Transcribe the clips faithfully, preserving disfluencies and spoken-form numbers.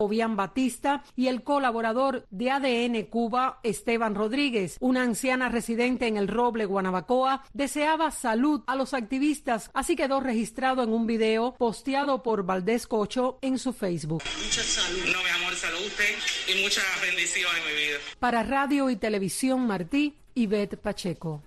Obián Batista y el colaborador de A D N Cuba, Esteban Rodríguez. Una anciana residente en El Roble, Guanabacoa, deseaba salud a los activistas, así quedó registrado en un video posteado por Valdés Cocho en su Facebook. Mucha salud. No, mi amor, salud usted y muchas bendiciones en mi vida. Para Radio y Televisión Martí, Ivette Pacheco.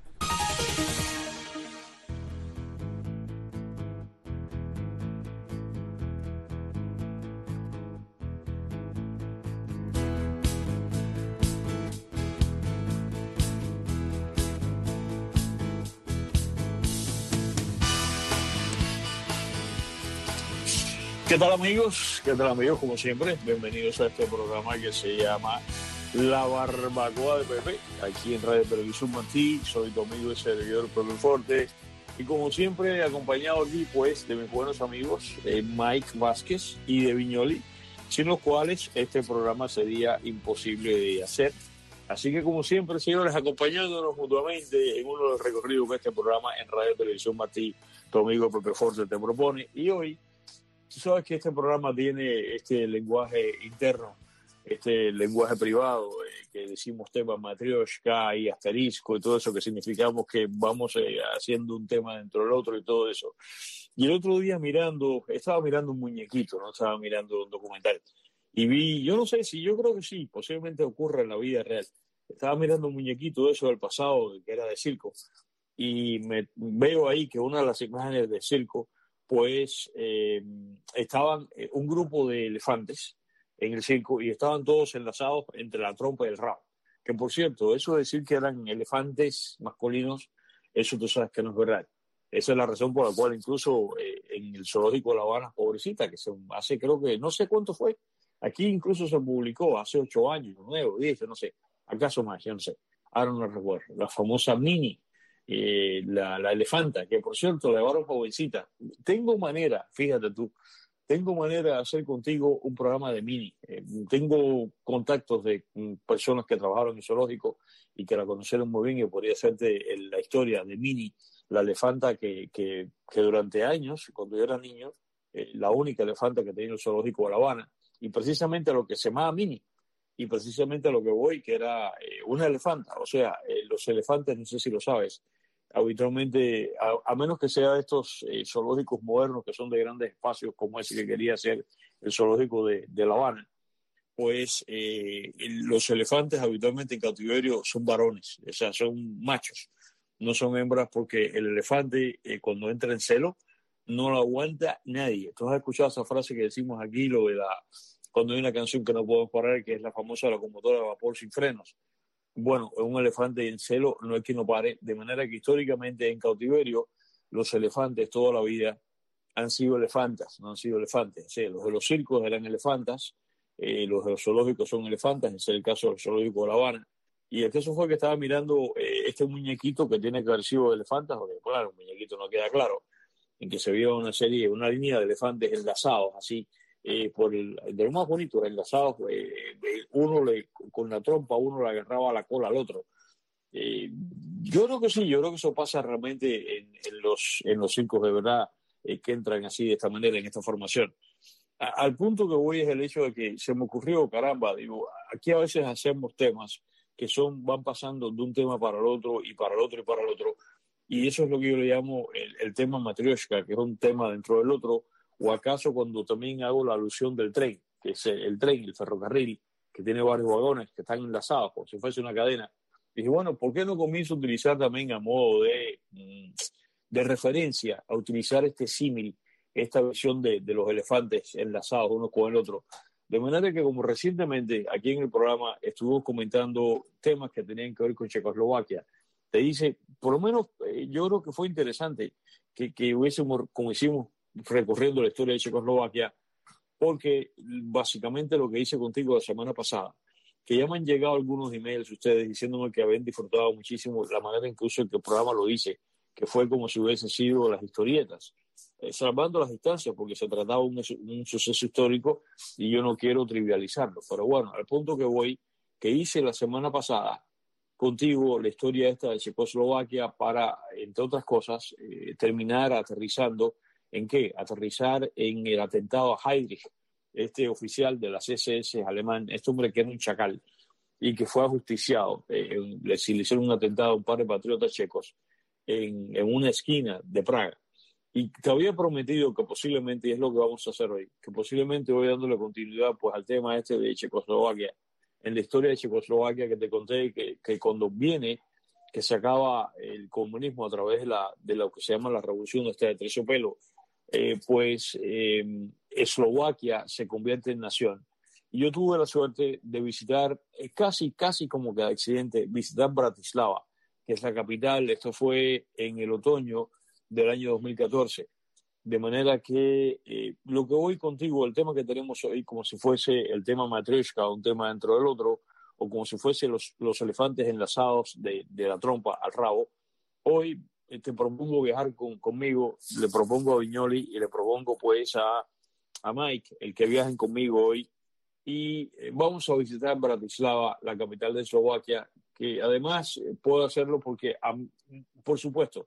¿Qué tal, amigos? ¿Qué tal, amigos? Como siempre, bienvenidos a este programa que se llama La Barbacoa de Pepe, aquí en Radio Televisión Martí. Soy tu amigo y servidor Pepe Forte, y como siempre acompañado aquí pues de mis buenos amigos eh, Mike Vázquez y de Viñoli, sin los cuales este programa sería imposible de hacer. Así que, como siempre, señores, acompañándonos mutuamente en uno de los recorridos que este programa en Radio Televisión Martí, tu amigo Pepe Forte te propone. Y hoy, tú sabes que este programa tiene este lenguaje interno, este lenguaje privado, eh, que decimos tema matrioshka y asterisco y todo eso, que significamos que vamos eh, haciendo un tema dentro del otro y todo eso. Y el otro día mirando, estaba mirando un muñequito, no estaba mirando un documental, y vi, yo no sé si, yo creo que sí, posiblemente ocurra en la vida real. Estaba mirando un muñequito de eso del pasado, que era de circo, y me veo ahí que una de las imágenes de circo, pues eh, estaban un grupo de elefantes en el circo y estaban todos enlazados entre la trompa y el rabo. Que, por cierto, eso de decir que eran elefantes masculinos, eso tú sabes que no es verdad. Esa es la razón por la cual incluso eh, en el zoológico de La Habana, pobrecita, que se hace, creo que, no sé cuánto fue, aquí incluso se publicó hace ocho años, nueve, diez, no sé, acaso más, yo no sé, ahora no recuerdo, la famosa Mini, Eh, la, la elefanta, que por cierto la llevaron jovencita. Tengo manera, fíjate tú, tengo manera de hacer contigo un programa de Mini. Eh, tengo contactos de um, personas que trabajaron en el zoológico y que la conocieron muy bien, y podría hacerte el, la historia de Mini, la elefanta que, que, que durante años, cuando yo era niño, eh, la única elefanta que tenía el zoológico de La Habana, y precisamente a lo que se llamaba Mini, y precisamente a lo que voy, que era eh, una elefanta. O sea, eh, los elefantes, no sé si lo sabes, habitualmente, a, a menos que sea de estos eh, zoológicos modernos que son de grandes espacios, como ese que quería ser el zoológico de, de La Habana, pues eh, los elefantes habitualmente en cautiverio son varones, o sea, son machos, no son hembras, porque el elefante eh, cuando entra en celo no lo aguanta nadie. Tú has escuchado esa frase que decimos aquí, lo de la, cuando hay una canción que no podemos parar, que es la famosa locomotora de vapor sin frenos. Bueno, un elefante en celo no es que no pare, de manera que históricamente en cautiverio los elefantes toda la vida han sido elefantas, no han sido elefantes. O sea, los de los circos eran elefantas, eh, los de los zoológicos son elefantas, ese es el caso del zoológico de La Habana. Y el caso fue que estaba mirando eh, este muñequito que tiene que haber sido de elefantas, porque claro, el muñequito no queda claro, en que se vio una serie, una línea de elefantes enlazados así, Eh, por el, de lo más bonito, enlazados, eh, uno le, con la trompa, uno le agarraba la cola al otro. Eh, yo creo que sí, yo creo que eso pasa realmente en, en, los, en los circos de verdad, eh, que entran así de esta manera, en esta formación. A, al punto que voy es el hecho de que se me ocurrió, caramba, digo, aquí a veces hacemos temas que son, van pasando de un tema para el otro y para el otro y para el otro, y eso es lo que yo le llamo el, el tema matrioshka, que es un tema dentro del otro. O acaso cuando también hago la alusión del tren, que es el tren, el ferrocarril, que tiene varios vagones que están enlazados como si fuese una cadena. Dije, bueno, ¿por qué no comienzo a utilizar también a modo de, de referencia, a utilizar este símil, esta visión de, de los elefantes enlazados uno con el otro? De manera que, como recientemente aquí en el programa estuvimos comentando temas que tenían que ver con Checoslovaquia, te dice, por lo menos eh, yo creo que fue interesante que, que hubiésemos, como hicimos, recorriendo la historia de Checoslovaquia, porque básicamente lo que hice contigo la semana pasada, que ya me han llegado algunos emails ustedes diciéndome que habían disfrutado muchísimo la manera incluso en que el programa lo hice, que fue como si hubiesen sido las historietas, eh, salvando las distancias, porque se trataba de un, un suceso histórico y yo no quiero trivializarlo. Pero bueno, al punto que voy, que hice la semana pasada contigo la historia esta de Checoslovaquia para, entre otras cosas, eh, terminar aterrizando. ¿En qué? Aterrizar en el atentado a Heydrich, este oficial de las S S alemán, este hombre que era un chacal y que fue ajusticiado, eh, le, si le hicieron un atentado a un par de patriotas checos en, en una esquina de Praga. Y te había prometido que posiblemente, y es lo que vamos a hacer hoy, que posiblemente voy dándole continuidad pues al tema este de Checoslovaquia, en la historia de Checoslovaquia que te conté, que, que cuando viene, que se acaba el comunismo a través de, la, de lo que se llama la revolución esta de terciopelo, eh, pues eh, Eslovaquia se convierte en nación. Y yo tuve la suerte de visitar, eh, casi, casi como que de accidente, visitar Bratislava, que es la capital. Esto fue en el otoño del año dos mil catorce. De manera que eh, lo que voy contigo, el tema que tenemos hoy, como si fuese el tema Matryoshka, un tema dentro del otro, o como si fuese los, los elefantes enlazados de, de la trompa al rabo, hoy eh, te propongo viajar con, conmigo, le propongo a Viñoli y le propongo pues a, a Mike, el que viajen conmigo hoy, y eh, vamos a visitar Bratislava, la capital de Eslovaquia, que además eh, puedo hacerlo porque, um, por supuesto,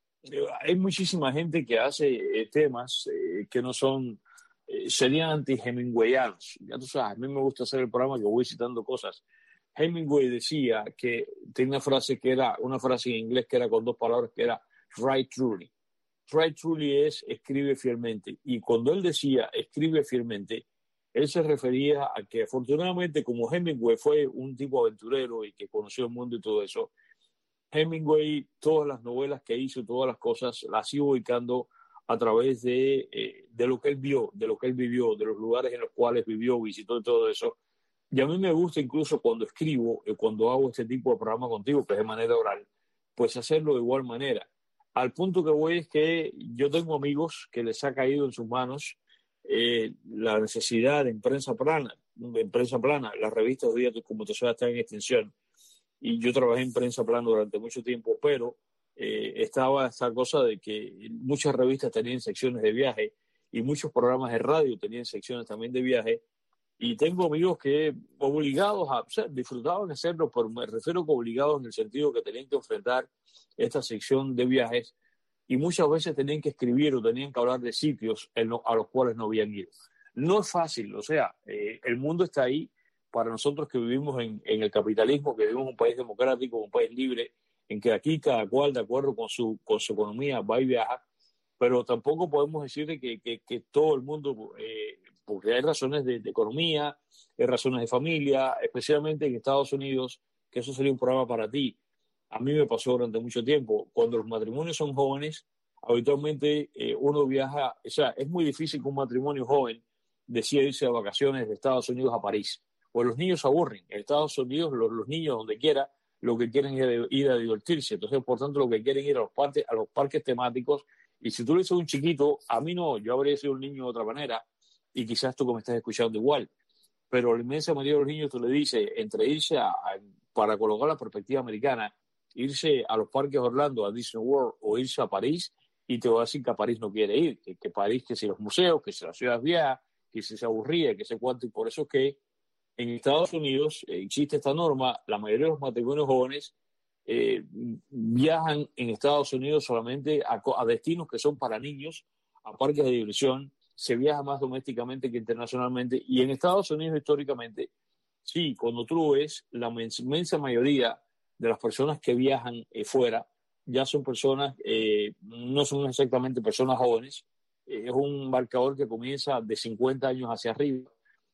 hay muchísima gente que hace eh, temas eh, que no son, eh, serían anti-hemingwayanos. Ya tú sabes, a mí me gusta hacer el programa que voy citando cosas. Hemingway decía que tenía una frase que era, una frase en inglés que era con dos palabras, que era write truly. Write truly es escribe fielmente. Y cuando él decía escribe fielmente, él se refería a que afortunadamente como Hemingway fue un tipo aventurero y que conoció el mundo y todo eso, Hemingway, todas las novelas que hizo, todas las cosas, las iba ubicando a través de, eh, de lo que él vio, de lo que él vivió, de los lugares en los cuales vivió, visitó y todo eso. Y a mí me gusta incluso cuando escribo, eh, cuando hago este tipo de programa contigo, que es de manera oral, pues hacerlo de igual manera. Al punto que voy es que yo tengo amigos que les ha caído en sus manos eh, la necesidad de en prensa plana, en prensa plana, las revistas hoy día, como te sabes, están en extinción. Y yo trabajé en prensa plana durante mucho tiempo, pero eh, estaba esta cosa de que muchas revistas tenían secciones de viaje y muchos programas de radio tenían secciones también de viaje. Y tengo amigos que obligados a, o sea, disfrutaban de hacerlo, pero me refiero que obligados en el sentido que tenían que enfrentar esta sección de viajes y muchas veces tenían que escribir o tenían que hablar de sitios en lo, a los cuales no habían ido. No es fácil, o sea, eh, el mundo está ahí. Para nosotros que vivimos en, en el capitalismo, que vivimos en un país democrático, un país libre, en que aquí cada cual, de acuerdo con su, con su economía, va y viaja, pero tampoco podemos decir que, que, que todo el mundo, eh, porque hay razones de, de economía, hay razones de familia, especialmente en Estados Unidos, que eso sería un programa para ti. A mí me pasó durante mucho tiempo. Cuando los matrimonios son jóvenes, habitualmente eh, uno viaja, o sea, es muy difícil que un matrimonio joven decida irse de vacaciones de Estados Unidos a París. Pues los niños se aburren. En Estados Unidos, los, los niños, donde quiera, lo que quieren es ir a divertirse. Entonces, por tanto, lo que quieren es ir a los parques, a los parques temáticos. Y si tú le dices a un chiquito, a mí no, yo habría sido un niño de otra manera, y quizás tú que me estás escuchando igual. Pero la inmensa mayoría de los niños, tú le dices, entre irse a, a, para colocar la perspectiva americana, irse a los parques Orlando, a Disney World, o irse a París, y te voy a decir que a París no quiere ir, que, que París, que si los museos, que si la ciudad vieja, que si se aburría, que sé cuánto, y por eso es que en Estados Unidos eh, existe esta norma, la mayoría de los matrimonios jóvenes eh, viajan en Estados Unidos solamente a, a destinos que son para niños, a parques de diversión, se viaja más domésticamente que internacionalmente, y en Estados Unidos históricamente, sí, cuando tú lo ves, la inmensa mayoría de las personas que viajan eh, fuera ya son personas, eh, no son exactamente personas jóvenes, eh, es un marcador que comienza de cincuenta años hacia arriba,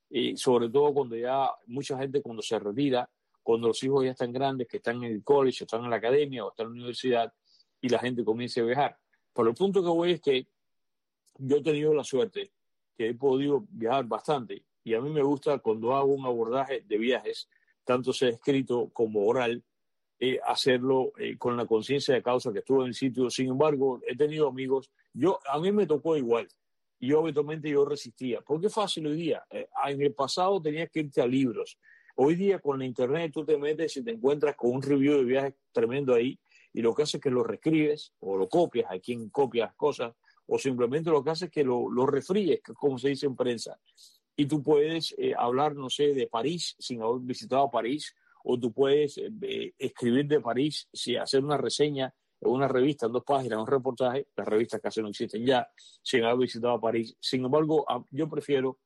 y sobre todo cuando ya mucha gente cuando se retira, cuando los hijos ya están grandes, que están en el college, están en la academia o están en la universidad, y la gente comienza a viajar. Por el punto que voy es que yo he tenido la suerte que he podido viajar bastante, y a mí me gusta cuando hago un abordaje de viajes, tanto sea escrito como oral, eh, hacerlo eh, con la conciencia de causa que estuve en el sitio. Sin embargo, he tenido amigos, yo a mí me tocó igual, y yo habitualmente yo resistía, porque es fácil hoy día. Eh, en el pasado tenías que irte a libros. Hoy día con la internet tú te metes y te encuentras con un review de viajes tremendo ahí, y lo que haces es que lo reescribes o lo copias, hay quien copia las cosas, o simplemente lo que haces es que lo, lo refríes, que es como se dice en prensa. Y tú puedes eh, hablar, no sé, de París sin haber visitado París, o tú puedes eh, escribir de París, si hacer una reseña en una revista en dos páginas, un reportaje, las revistas casi no existen ya, sin haber visitado París. Sin embargo, yo prefiero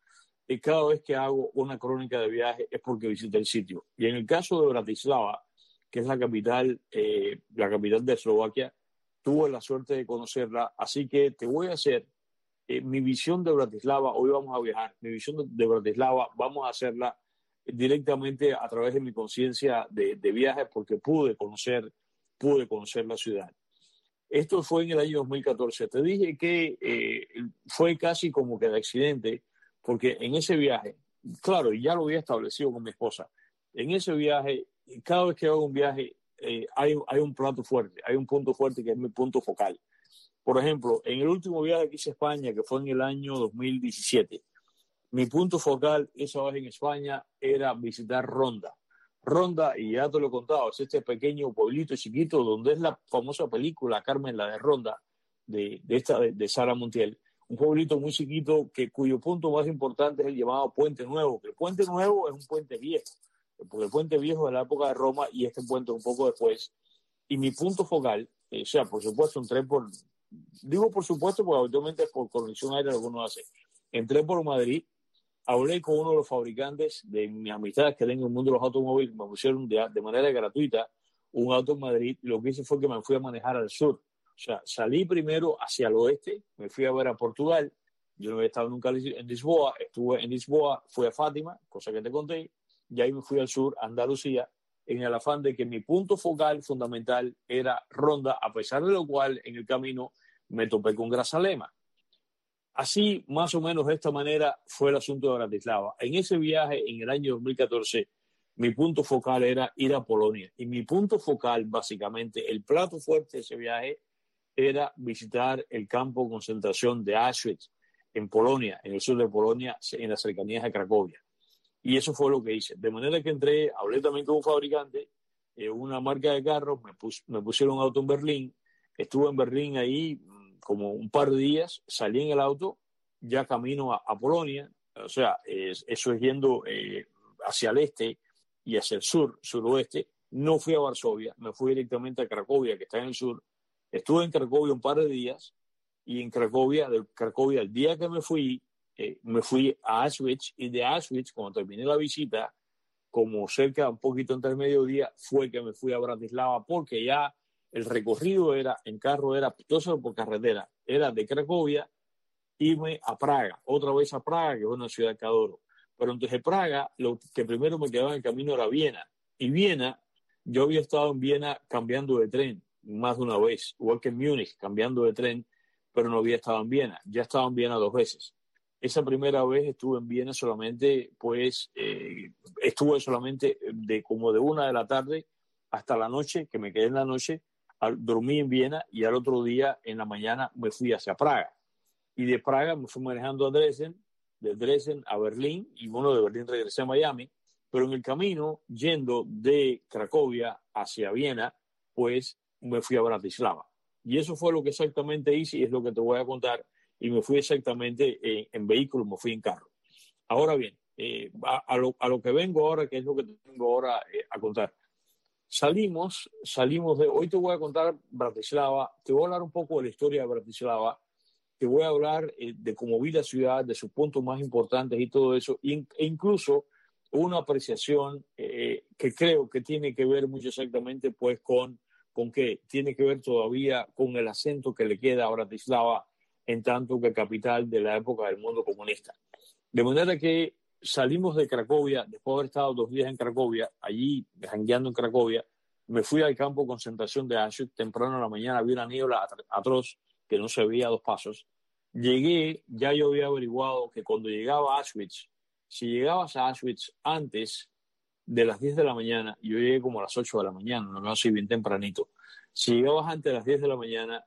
y cada vez que hago una crónica de viaje es porque visité el sitio. Y en el caso de Bratislava, que es la capital, eh, la capital de Eslovaquia, tuve la suerte de conocerla, así que te voy a hacer eh, mi visión de Bratislava. Hoy vamos a viajar, mi visión de, de Bratislava, vamos a hacerla directamente a través de mi conciencia de, de viaje, porque pude conocer, pude conocer la ciudad. Esto fue en el año dos mil catorce. Te dije que eh, fue casi como que de accidente, porque en ese viaje, claro, ya lo había establecido con mi esposa, en ese viaje, cada vez que hago un viaje, eh, hay, hay un plato fuerte, hay un punto fuerte que es mi punto focal. Por ejemplo, en el último viaje que hice a España, que fue en el año dos mil diecisiete, mi punto focal esa vez en España era visitar Ronda. Ronda, y ya te lo he contado, es este pequeño pueblito chiquito donde es la famosa película Carmen, la de Ronda, de, de, esta, de, de Sara Montiel. Un pueblito muy chiquito que, cuyo punto más importante es el llamado Puente Nuevo, que el Puente Nuevo es un puente viejo, porque el puente viejo es de la época de Roma y este puente un poco después. Y mi punto focal, eh, o sea, por supuesto, entré por, digo por supuesto, porque habitualmente por conexión aérea lo que uno hace. Entré por Madrid, hablé con uno de los fabricantes de mis amistades que tengo en el mundo de los automóviles, me pusieron de, de manera gratuita un auto en Madrid, y lo que hice fue que me fui a manejar al sur. O sea, salí primero hacia el oeste, me fui a ver a Portugal, yo no había estado nunca en Lisboa, estuve en Lisboa, fui a Fátima, cosa que te conté, y ahí me fui al sur, a Andalucía, en el afán de que mi punto focal fundamental era Ronda, a pesar de lo cual en el camino me topé con Grazalema. Así, más o menos de esta manera, fue el asunto de Bratislava. En ese viaje, en el año dos mil catorce, mi punto focal era ir a Polonia. Y mi punto focal, básicamente, el plato fuerte de ese viaje, era visitar el campo de concentración de Auschwitz, en Polonia, en el sur de Polonia, en las cercanías de Cracovia. Y eso fue lo que hice. De manera que entré, hablé también con un fabricante, eh, una marca de carros, me, pus, me pusieron un auto en Berlín, estuve en Berlín ahí como un par de días, salí en el auto, ya camino a, a Polonia, o sea, es, eso es yendo eh, hacia el este y hacia el sur, suroeste. No fui a Varsovia, me fui directamente a Cracovia, que está en el sur. Estuve en Cracovia un par de días, y en Cracovia, de Cracovia, el día que me fui, eh, me fui a Auschwitz, y de Auschwitz, cuando terminé la visita, como cerca, un poquito entre el mediodía, fue que me fui a Bratislava, porque ya el recorrido era, en carro era, todo eso por carretera, era de Cracovia, irme a Praga, otra vez a Praga, que es una ciudad que adoro. Pero entonces de Praga, lo que primero me quedaba en el camino era Viena. Y Viena, yo había estado en Viena cambiando de tren más de una vez, igual que en Múnich, cambiando de tren, pero no había estado en Viena. Ya estaba en Viena dos veces. Esa primera vez estuve en Viena solamente, pues, eh, estuve solamente de como de una de la tarde hasta la noche, que me quedé en la noche, al, dormí en Viena, y al otro día, en la mañana, me fui hacia Praga. Y de Praga me fui manejando a Dresden, de Dresden a Berlín, y bueno, de Berlín regresé a Miami, pero en el camino, yendo de Cracovia hacia Viena, pues me fui a Bratislava. Y eso fue lo que exactamente hice, y es lo que te voy a contar, y me fui exactamente en, en vehículo, me fui en carro. Ahora bien, eh, a, a, lo, a lo que vengo ahora, que es lo que tengo ahora eh, a contar. Salimos, salimos de, hoy te voy a contar Bratislava, te voy a hablar un poco de la historia de Bratislava, te voy a hablar eh, de cómo vi la ciudad, de sus puntos más importantes y todo eso, e incluso una apreciación eh, que creo que tiene que ver mucho exactamente pues con, con qué, tiene que ver todavía con el acento que le queda a Bratislava en tanto que capital de la época del mundo comunista. De manera que salimos de Cracovia, después de haber estado dos días en Cracovia, allí jangueando en Cracovia, me fui al campo de concentración de Auschwitz, temprano en la mañana, había una niebla atroz que no se veía a dos pasos. Llegué, ya yo había averiguado que cuando llegaba a Auschwitz, si llegabas a Auschwitz antes de las diez de la mañana, yo llegué como a las ocho de la mañana, no me así bien tempranito, si llegabas antes de las diez de la mañana,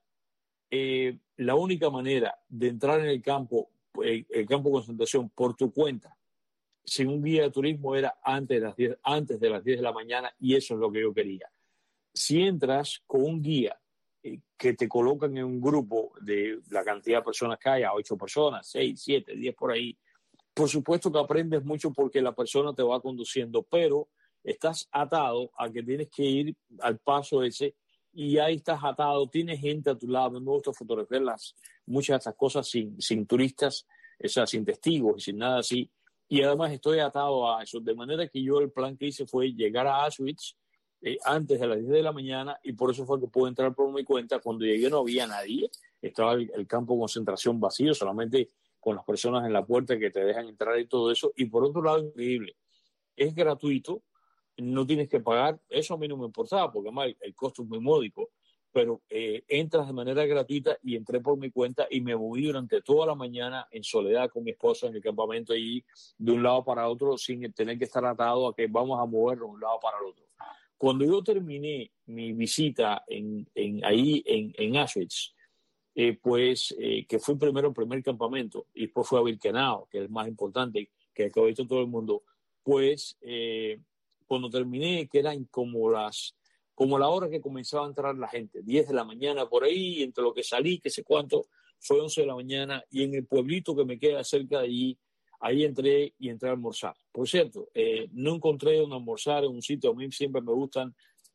eh, la única manera de entrar en el campo, el, el campo de concentración por tu cuenta, sin un guía de turismo, era antes de las diez, antes de las diez de la mañana, y eso es lo que yo quería. Si entras con un guía eh, que te colocan en un grupo de la cantidad de personas que haya, ocho personas, seis, siete, diez por ahí, por supuesto que aprendes mucho porque la persona te va conduciendo, pero estás atado a que tienes que ir al paso ese, y ahí estás atado, tienes gente a tu lado. Me gusta fotografiar las, muchas de estas cosas sin, sin turistas, o sea, sin testigos y sin nada así, y además estoy atado a eso, de manera que yo el plan que hice fue llegar a Auschwitz eh, antes de las diez de la mañana, y por eso fue que pude entrar por mi cuenta. Cuando llegué no había nadie, estaba el, el campo de concentración vacío, solamente con las personas en la puerta que te dejan entrar y todo eso. Y por otro lado, increíble, es gratuito, no tienes que pagar, eso a mí no me importaba, porque además el, el costo es muy módico, pero eh, entras de manera gratuita, y entré por mi cuenta y me moví durante toda la mañana en soledad con mi esposa en el campamento allí, de un lado para otro, sin tener que estar atado a que vamos a movernos de un lado para el otro. Cuando yo terminé mi visita en, en, ahí en, en Auschwitz, eh, pues eh, que fue primero el primer campamento, y después fue a Birkenau, que es el más importante, que es el que ha visto todo el mundo, pues eh, cuando terminé, que eran como las como la hora que comenzaba a entrar la gente, diez de la mañana por ahí, entre lo que salí, que sé cuánto, fue once de la mañana, y en el pueblito que me queda cerca de allí, ahí entré y entré a almorzar. Por cierto, eh, no encontré un almorzar en un sitio, a mí siempre me gustan,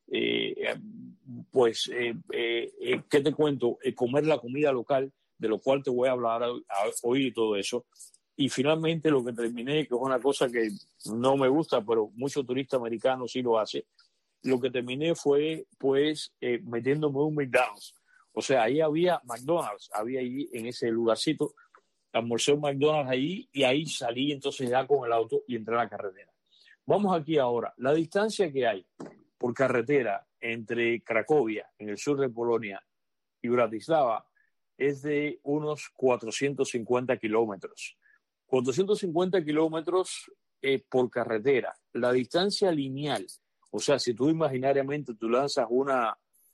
eh, pues, eh, eh, eh, ¿qué te cuento? Eh, comer la comida local, de lo cual te voy a hablar hoy y todo eso. Y finalmente lo que terminé, que es una cosa que no me gusta, pero muchos turistas americanos sí lo hacen, lo que terminé fue, pues, eh, metiéndome en un McDonald's. O sea, ahí había McDonald's, había ahí en ese lugarcito, almorcé un McDonald's ahí, y ahí salí entonces ya con el auto y entré a la carretera. Vamos aquí ahora. La distancia que hay por carretera entre Cracovia, en el sur de Polonia, y Bratislava es de unos cuatrocientos cincuenta kilómetros. cuatrocientos cincuenta kilómetros eh, por carretera. La distancia lineal, o sea, si tú imaginariamente tú lanzas una,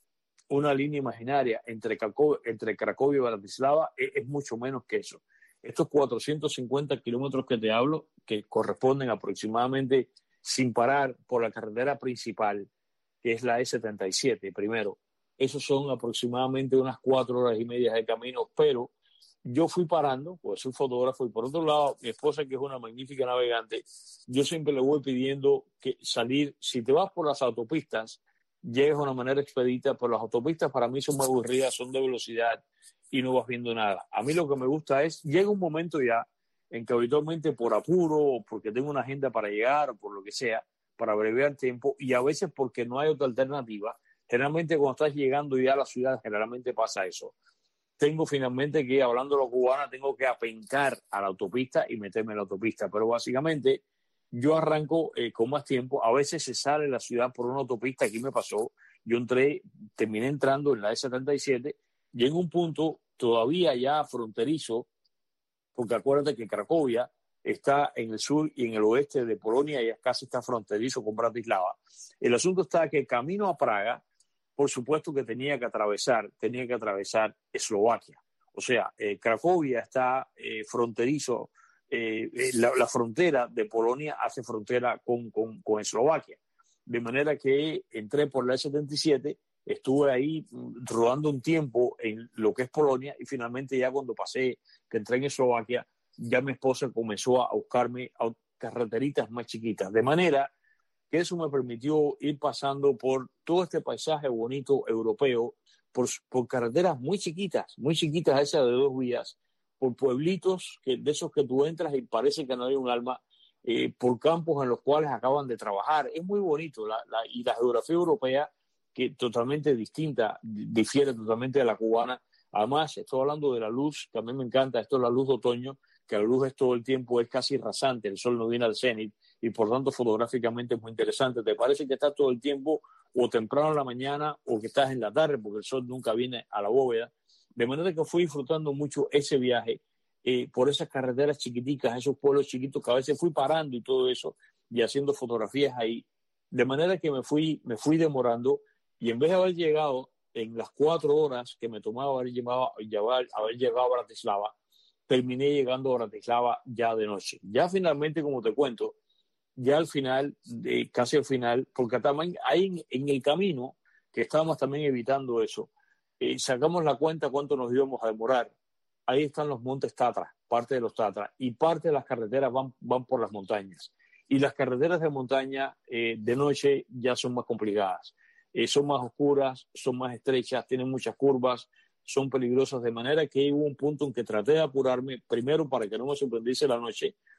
una línea imaginaria entre, Cracovia, entre Cracovia y Bratislava, es, es mucho menos que eso. Estos cuatrocientos cincuenta kilómetros que te hablo, que corresponden aproximadamente, sin parar, por la carretera principal, que es la E setenta y siete, primero, esos son aproximadamente unas cuatro horas y media de camino, pero yo fui parando, pues soy fotógrafo, y por otro lado, mi esposa, que es una magnífica navegante, yo siempre le voy pidiendo que salir, si te vas por las autopistas, llegues de una manera expedita, pero las autopistas para mí son muy aburridas, son de velocidad y no vas viendo nada. A mí lo que me gusta es, llega un momento ya en que habitualmente por apuro, o porque tengo una agenda para llegar, o por lo que sea, para abreviar tiempo, y a veces porque no hay otra alternativa, generalmente cuando estás llegando ya a la ciudad, generalmente pasa eso. Tengo finalmente que, hablando de los cubanos, tengo que apencar a la autopista y meterme en la autopista. Pero básicamente yo arranco eh, con más tiempo. A veces se sale de la ciudad por una autopista. Aquí me pasó. Yo entré, terminé entrando en la E setenta y siete, y en un punto todavía ya fronterizo, porque acuérdate que Cracovia está en el sur y en el oeste de Polonia, y casi está fronterizo con Bratislava. El asunto está que camino a Praga, por supuesto que tenía que atravesar, tenía que atravesar Eslovaquia. O sea, eh, Cracovia está eh, fronterizo, eh, la, la frontera de Polonia hace frontera con, con, con Eslovaquia. De manera que entré por la E setenta y siete, estuve ahí rodando un tiempo en lo que es Polonia, y finalmente ya cuando pasé, que entré en Eslovaquia, ya mi esposa comenzó a buscarme a carreteritas más chiquitas. De manera que eso me permitió ir pasando por todo este paisaje bonito europeo, por, por carreteras muy chiquitas, muy chiquitas, esas de dos vías, por pueblitos que, de esos que tú entras y parece que no hay un alma, eh, por campos en los cuales acaban de trabajar. Es muy bonito, la, la, y la geografía europea, que totalmente distinta, difiere totalmente de la cubana. Además, estoy hablando de la luz, que a mí me encanta, esto es la luz de otoño, que la luz es todo el tiempo, es casi rasante, el sol no viene al cenit, y por tanto fotográficamente es muy interesante. Te parece que estás todo el tiempo o temprano en la mañana o que estás en la tarde, porque el sol nunca viene a la bóveda. De manera que fui disfrutando mucho ese viaje eh, por esas carreteras chiquiticas, esos pueblos chiquitos, que a veces fui parando y todo eso, y haciendo fotografías ahí. De manera que me fui, me fui demorando, y en vez de haber llegado en las cuatro horas que me tomaba haber, llevado, llevar, haber llegado a Bratislava, terminé llegando a Bratislava ya de noche. Ya finalmente, como te cuento, ya al final, de, casi al final, porque también ahí en, en el camino, que estábamos también evitando eso, eh, sacamos la cuenta cuánto nos íbamos a demorar. Ahí están los montes Tatra, parte de los Tatra, y parte de las carreteras van, van por las montañas. Y las carreteras de montaña eh, de noche ya son más complicadas. Eh, son más oscuras, son más estrechas, tienen muchas curvas, son peligrosas, de manera que hubo un punto en que traté de apurarme, primero para que no me sorprendiese la noche,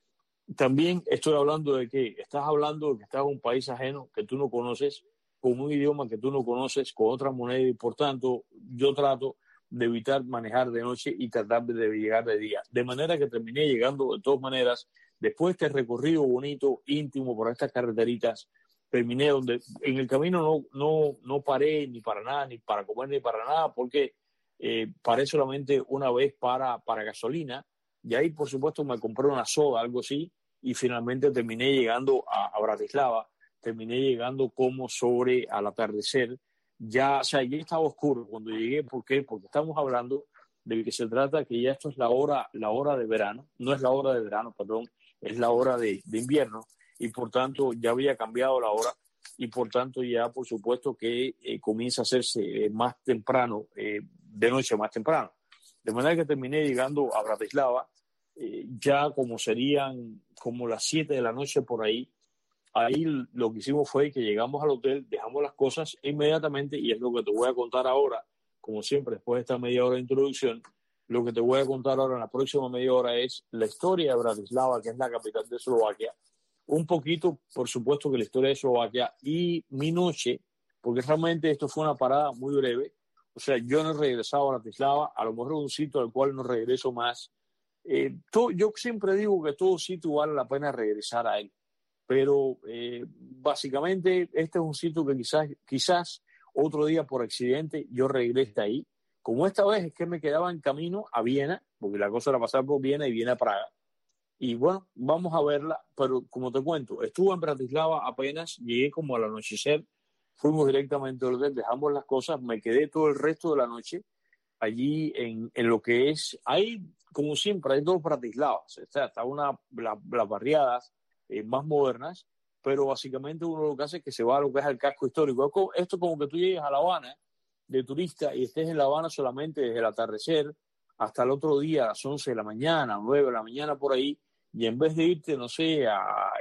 también estoy hablando de que estás hablando de que estás en un país ajeno que tú no conoces, con un idioma que tú no conoces, con otra moneda, y por tanto yo trato de evitar manejar de noche y tratar de llegar de día. De manera que terminé llegando de todas maneras, después de este recorrido bonito, íntimo por estas carreteritas, terminé donde en el camino no, no, no paré ni para nada, ni para comer, ni para nada, porque eh, paré solamente una vez para, para gasolina, y ahí por supuesto me compré una soda, algo así, y finalmente terminé llegando a, a Bratislava, terminé llegando como sobre al atardecer. Ya, o sea, ya estaba oscuro cuando llegué. ¿Por qué? Porque estamos hablando de que se trata que ya esto es la hora, la hora de verano, no es la hora de verano, perdón, es la hora de, de invierno, y por tanto ya había cambiado la hora, y por tanto ya por supuesto que eh, comienza a hacerse eh, más temprano, eh, de noche más temprano. De manera que terminé llegando a Bratislava, eh, ya como serían como las siete de la noche por ahí. Ahí lo que hicimos fue que llegamos al hotel, dejamos las cosas inmediatamente, y es lo que te voy a contar ahora, como siempre, después de esta media hora de introducción. Lo que te voy a contar ahora en la próxima media hora es la historia de Bratislava, que es la capital de Eslovaquia. Un poquito, por supuesto, que la historia de Eslovaquia y mi noche, porque realmente esto fue una parada muy breve. O sea, yo no he regresado a Bratislava, a lo mejor es un sitio al cual no regreso más. Eh, todo, yo siempre digo que todo sitio vale la pena regresar a él. Pero eh, básicamente este es un sitio que quizás, quizás otro día por accidente yo regrese ahí. Como esta vez es que me quedaba en camino a Viena, porque la cosa era pasar por Viena y Viena a Praga. Y bueno, vamos a verla, pero como te cuento, estuve en Bratislava apenas, llegué como al anochecer, fuimos directamente al hotel, dejamos las cosas, me quedé todo el resto de la noche allí en, en lo que es, hay como siempre, hay dos Bratislavas, o sea, está una, la, las barriadas, Eh, más modernas, pero básicamente uno lo que hace es que se va a lo que es el casco histórico. Esto como que tú llegues a La Habana de turista y estés en La Habana solamente desde el atardecer hasta el otro día a las once de la mañana, nueve de la mañana por ahí, y en vez de irte, no sé, a,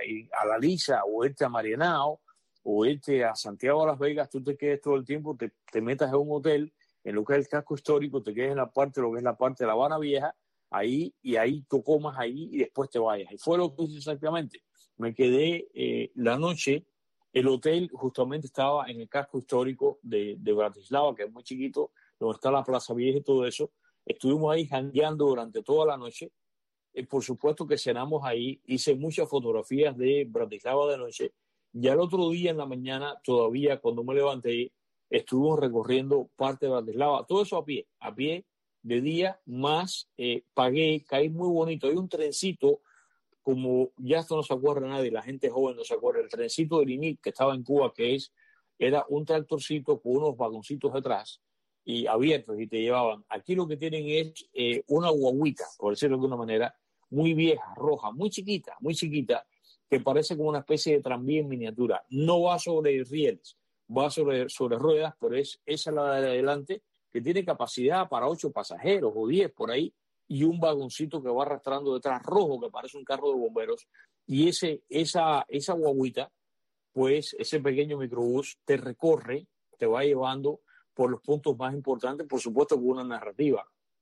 a La Lisa o irte a Marianao o irte a Santiago de Las Vegas, tú te quedes todo el tiempo, te, te metas en un hotel en lo que es el casco histórico, te quedes en la parte, lo que es la parte de La Habana Vieja, ahí, y ahí tú comas ahí y después te vayas. Y fue lo que hice exactamente. Me quedé eh, la noche, el hotel justamente estaba en el casco histórico de, de Bratislava, que es muy chiquito, donde está la Plaza Vieja y todo eso. Estuvimos ahí jangueando durante toda la noche. Eh, por supuesto que cenamos ahí, hice muchas fotografías de Bratislava de noche. Ya el otro día en la mañana, todavía cuando me levanté, estuvimos recorriendo parte de Bratislava. Todo eso a pie, a pie de día, más eh, pagué, caí muy bonito. Hay un trencito, como ya esto no se acuerda nadie, la gente joven no se acuerda, el trencito del I N I que estaba en Cuba, que es, era un tractorcito con unos vagoncitos detrás y abiertos y te llevaban. Aquí lo que tienen es eh, una guaguita, por decirlo de alguna manera, muy vieja, roja, muy chiquita, muy chiquita, que parece como una especie de tranvía en miniatura. No va sobre rieles, va sobre, sobre ruedas, pero es esa la de adelante, que tiene capacidad para ocho pasajeros o diez por ahí, y un vagoncito que va arrastrando detrás rojo, que parece un carro de bomberos, y ese, esa, esa guaguita, pues ese pequeño microbús te recorre, te va llevando por los puntos más importantes, por supuesto con una narrativa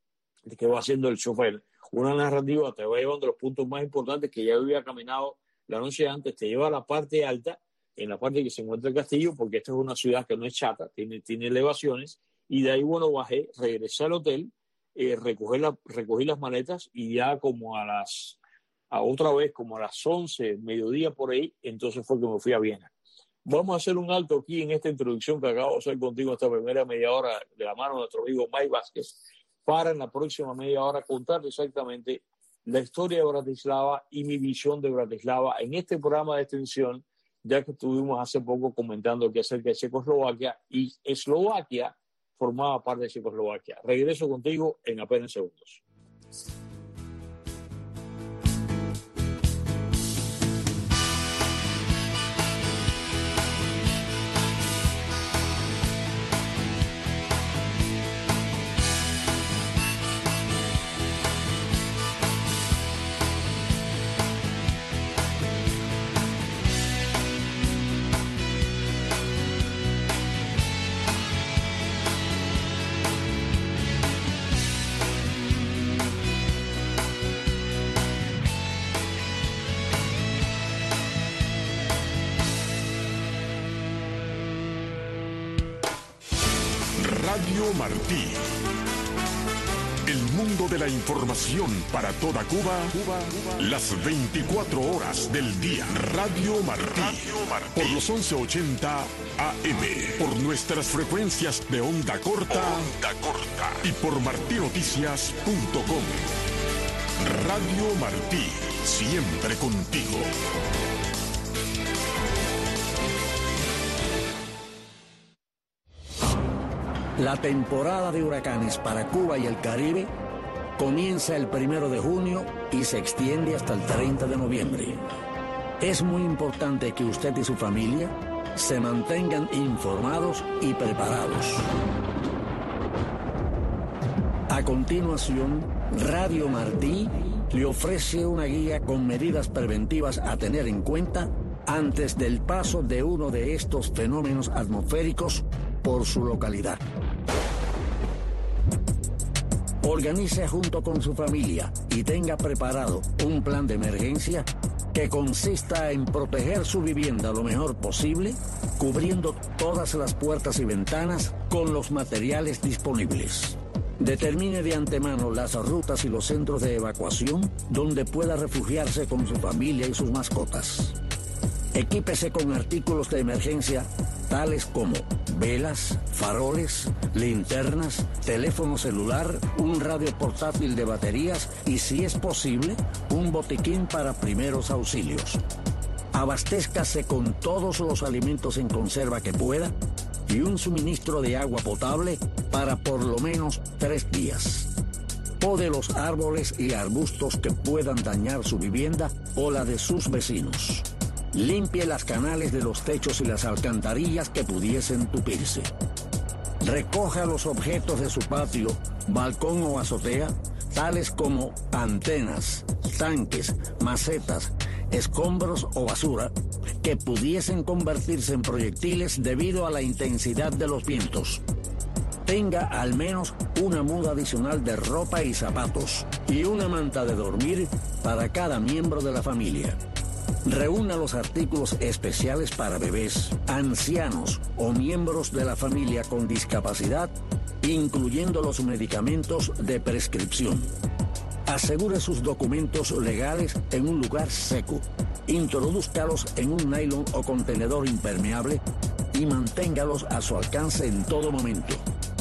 que va haciendo el chofer, una narrativa te va llevando a los puntos más importantes que ya había caminado la noche antes, te lleva a la parte alta, en la parte que se encuentra el castillo, porque esta es una ciudad que no es chata, tiene, tiene elevaciones, y de ahí, bueno, bajé, regresé al hotel, eh, recogí, la, recogí las maletas, y ya como a las, a otra vez, como a las once, mediodía por ahí, entonces fue que me fui a Viena. Vamos a hacer un alto aquí en esta introducción que acabo de hacer contigo, esta primera media hora de la mano de nuestro amigo Mike Vázquez, para en la próxima media hora contar exactamente la historia de Bratislava y mi visión de Bratislava en este programa de extensión, ya que estuvimos hace poco comentando que acerca de Checoslovaquia, y Eslovaquia formaba parte de Checoslovaquia. Regreso contigo en apenas segundos. Radio Martí. El mundo de la información para toda Cuba, Cuba, Cuba, las veinticuatro horas del día. Radio Martí. Radio Martí. Por los once ochenta A M. Por nuestras frecuencias de onda corta. Onda corta. Y por martí noticias punto com. Radio Martí. Siempre contigo. La temporada de huracanes para Cuba y el Caribe comienza el primero de junio y se extiende hasta el treinta de noviembre. Es muy importante que usted y su familia se mantengan informados y preparados. A continuación, Radio Martí le ofrece una guía con medidas preventivas a tener en cuenta antes del paso de uno de estos fenómenos atmosféricos por su localidad. Organice junto con su familia y tenga preparado un plan de emergencia que consista en proteger su vivienda lo mejor posible, cubriendo todas las puertas y ventanas con los materiales disponibles. Determine de antemano las rutas y los centros de evacuación donde pueda refugiarse con su familia y sus mascotas. Equípese con artículos de emergencia tales como velas, faroles, linternas, teléfono celular, un radio portátil de baterías y, si es posible, un botiquín para primeros auxilios. Abastézcase con todos los alimentos en conserva que pueda y un suministro de agua potable para por lo menos tres días. Pode los árboles y arbustos que puedan dañar su vivienda o la de sus vecinos. Limpie las canales de los techos y las alcantarillas que pudiesen tupirse. Recoja los objetos de su patio, balcón o azotea, tales como antenas, tanques, macetas, escombros o basura, que pudiesen convertirse en proyectiles debido a la intensidad de los vientos. Tenga al menos una muda adicional de ropa y zapatos y una manta de dormir para cada miembro de la familia. Reúna los artículos especiales para bebés, ancianos o miembros de la familia con discapacidad, incluyendo los medicamentos de prescripción. Asegure sus documentos legales en un lugar seco. Introdúzcalos en un nylon o contenedor impermeable y manténgalos a su alcance en todo momento.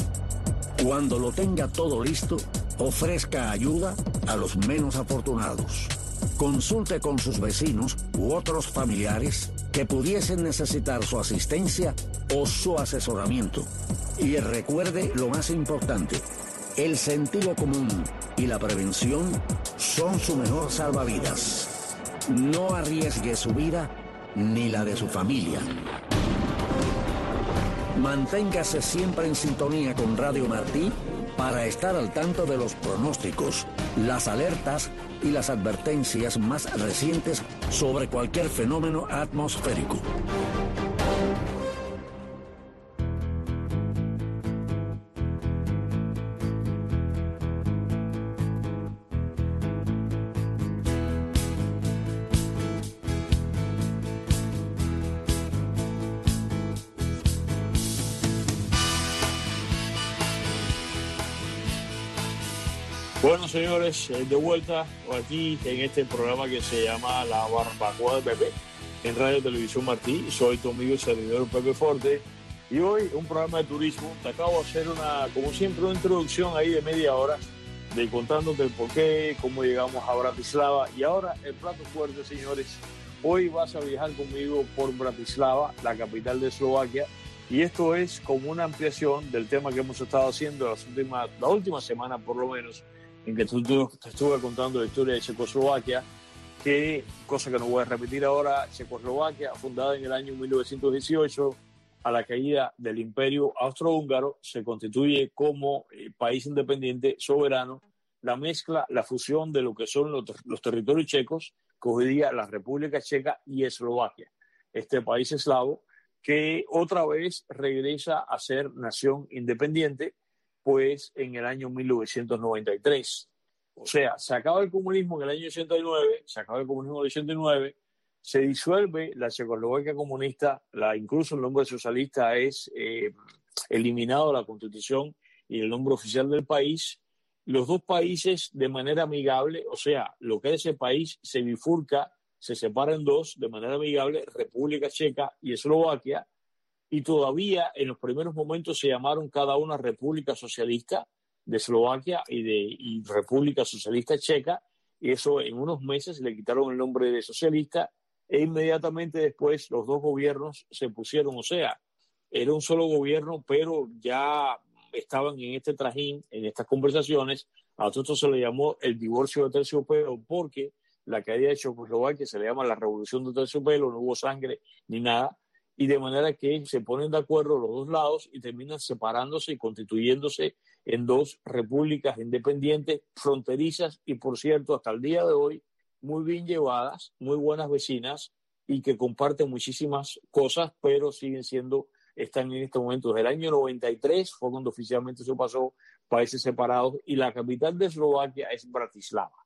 Cuando lo tenga todo listo, ofrezca ayuda a los menos afortunados. Consulte con sus vecinos u otros familiares que pudiesen necesitar su asistencia o su asesoramiento. Y recuerde lo más importante, el sentido común y la prevención son su mejor salvavidas. No arriesgue su vida ni la de su familia. Manténgase siempre en sintonía con Radio Martí para estar al tanto de los pronósticos, las alertas y las advertencias más recientes sobre cualquier fenómeno atmosférico. Bueno, señores, de vuelta aquí en este programa que se llama La Barbacoa de Pepe en Radio Televisión Martí. Soy tu amigo y servidor Pepe Forte y hoy un programa de turismo. Te acabo de hacer una, como siempre, una introducción ahí de media hora de contándote el porqué, cómo llegamos a Bratislava y ahora el plato fuerte, señores. Hoy vas a viajar conmigo por Bratislava, la capital de Eslovaquia, y esto es como una ampliación del tema que hemos estado haciendo las últimas, la última semana por lo menos, en que tú, tú, te estuve contando la historia de Checoslovaquia, que, cosa que no voy a repetir ahora, Checoslovaquia, fundada en el año mil novecientos dieciocho, a la caída del Imperio Austrohúngaro, se constituye como eh, país independiente, soberano, la mezcla, la fusión de lo que son los, los territorios checos, que hoy día la República Checa y Eslovaquia, este país eslavo, que otra vez regresa a ser nación independiente, pues en el año mil novecientos noventa y tres. O sea, se acaba el comunismo en el año ochenta y nueve, se acaba el comunismo en el ochenta y nueve, se disuelve la Checoslovaquia comunista, la, incluso el nombre socialista es eh, eliminado la Constitución y el nombre oficial del país. Los dos países de manera amigable, o sea, lo que es ese país se bifurca, se separa en dos de manera amigable, República Checa y Eslovaquia, y todavía en los primeros momentos se llamaron cada una República Socialista de Eslovaquia y, de, y República Socialista Checa, y eso en unos meses le quitaron el nombre de socialista, e inmediatamente después los dos gobiernos se pusieron, o sea, era un solo gobierno, pero ya estaban en este trajín, en estas conversaciones. A todo esto se le llamó el divorcio de terciopelo, porque la caída de Checoslovaquia se le llama la revolución de terciopelo, no hubo sangre ni nada, y de manera que se ponen de acuerdo los dos lados y terminan separándose y constituyéndose en dos repúblicas independientes, fronterizas y, por cierto, hasta el día de hoy, muy bien llevadas, muy buenas vecinas y que comparten muchísimas cosas, pero siguen siendo, están en este momento. Desde el año noventa y tres fue cuando oficialmente se pasó países separados, y la capital de Eslovaquia es Bratislava.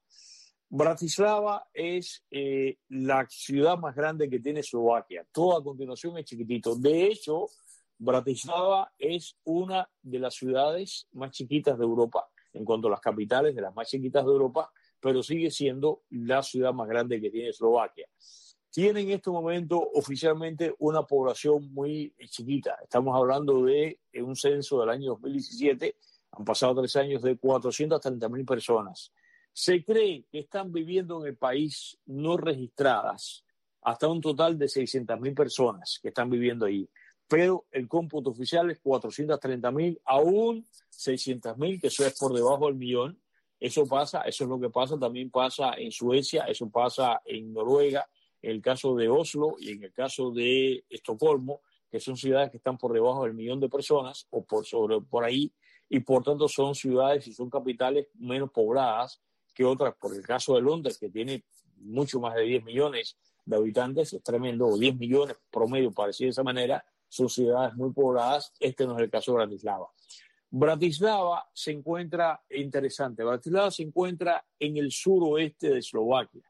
Bratislava es eh, la ciudad más grande que tiene Eslovaquia. Todo a continuación es chiquitito. De hecho, Bratislava es una de las ciudades más chiquitas de Europa, en cuanto a las capitales de las más chiquitas de Europa, pero sigue siendo la ciudad más grande que tiene Eslovaquia. Tiene en este momento oficialmente una población muy chiquita. Estamos hablando de un censo del año dos mil diecisiete, han pasado tres años, de cuatrocientas treinta mil personas. Se cree que están viviendo en el país no registradas hasta un total de seiscientas mil personas que están viviendo ahí. Pero el cómputo oficial es cuatrocientas treinta mil, aún seiscientas mil, que eso es por debajo del millón. Eso pasa, eso es lo que pasa, también pasa en Suecia, eso pasa en Noruega, en el caso de Oslo y en el caso de Estocolmo, que son ciudades que están por debajo del millón de personas o por sobre por ahí, y por tanto son ciudades y son capitales menos pobladas que otras. Por el caso de Londres, que tiene mucho más de diez millones de habitantes, es tremendo, o diez millones promedio, para decir de esa manera, son ciudades muy pobladas. Este no es el caso de Bratislava. Bratislava se encuentra, interesante, Bratislava se encuentra en el suroeste de Eslovaquia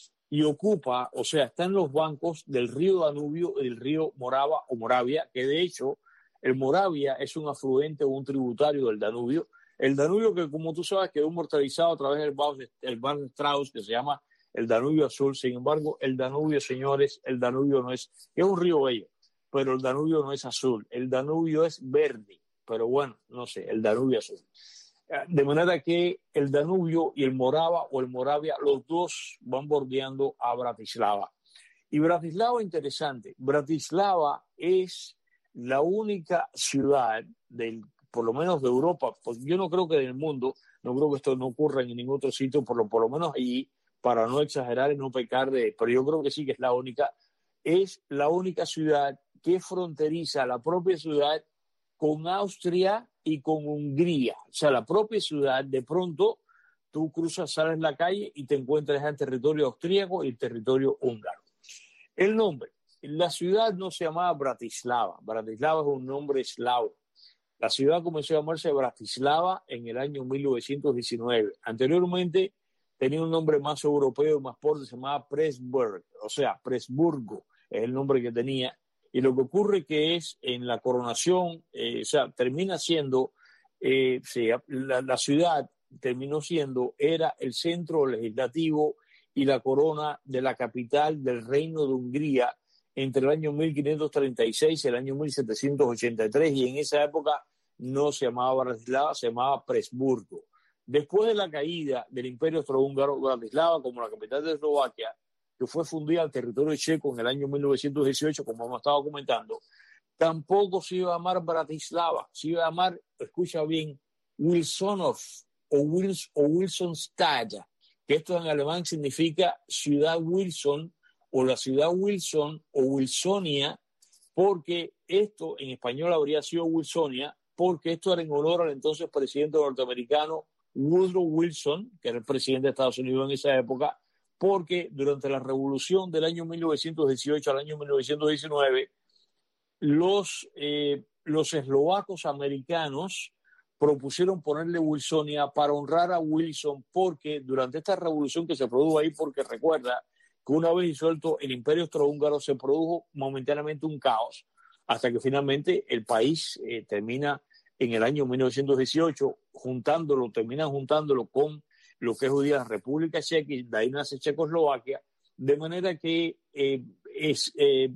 y ocupa, o sea, está en los bancos del río Danubio y del río Morava o Moravia, que de hecho el Moravia es un afluente o un tributario del Danubio. El Danubio, que como tú sabes quedó inmortalizado a través del bar, el bar Strauss, que se llama el Danubio Azul. Sin embargo, el Danubio, señores, el Danubio no es, es un río bello, pero el Danubio no es azul, el Danubio es verde, pero bueno, no sé, el Danubio azul. De manera que el Danubio y el Morava o el Moravia, los dos van bordeando a Bratislava. Y Bratislava, interesante, Bratislava es la única ciudad, del, por lo menos de Europa, pues yo no creo que del mundo, no creo que esto no ocurra en ningún otro sitio, por lo, por lo menos allí, para no exagerar y no pecar de, pero yo creo que sí que es la única, es la única ciudad que fronteriza la propia ciudad con Austria y con Hungría. O sea, la propia ciudad, de pronto, tú cruzas, sales en la calle y te encuentras en territorio austríaco y territorio húngaro. El nombre. La ciudad no se llamaba Bratislava. Bratislava es un nombre eslavo. La ciudad comenzó a llamarse Bratislava en el año mil novecientos diecinueve. Anteriormente tenía un nombre más europeo, más fuerte, se llamaba Pressburg, o sea, Presburgo es el nombre que tenía. Y lo que ocurre que es en la coronación, eh, o sea, termina siendo, eh, sí, la, la ciudad terminó siendo, era el centro legislativo y la corona de la capital del Reino de Hungría entre el año mil quinientos treinta y seis y el año mil setecientos ochenta y tres, y en esa época no se llamaba Bratislava, se llamaba Presburgo. Después de la caída del Imperio Austrohúngaro, Bratislava, como la capital de Eslovaquia, que fue fundida al territorio checo en el año mil novecientos dieciocho, como hemos estado comentando, tampoco se iba a llamar Bratislava, se iba a llamar, escucha bien, Wilsonov o, Wils, o Wilsonstad, que esto en alemán significa ciudad Wilson o la ciudad Wilson o Wilsonia, porque esto en español habría sido Wilsonia, porque esto era en honor al entonces presidente norteamericano Woodrow Wilson, que era el presidente de Estados Unidos en esa época, porque durante la revolución del año mil novecientos dieciocho al año mil novecientos diecinueve, los, eh, los eslovacos americanos propusieron ponerle Wilsonia para honrar a Wilson, porque durante esta revolución que se produjo ahí, porque recuerda que una vez disuelto el Imperio Austrohúngaro se produjo momentáneamente un caos, hasta que finalmente el país eh, termina en el año mil novecientos dieciocho, juntándolo, terminan juntándolo con lo que es hoy día la República Checa, y de ahí nace Checoslovaquia, de manera que eh, es, eh,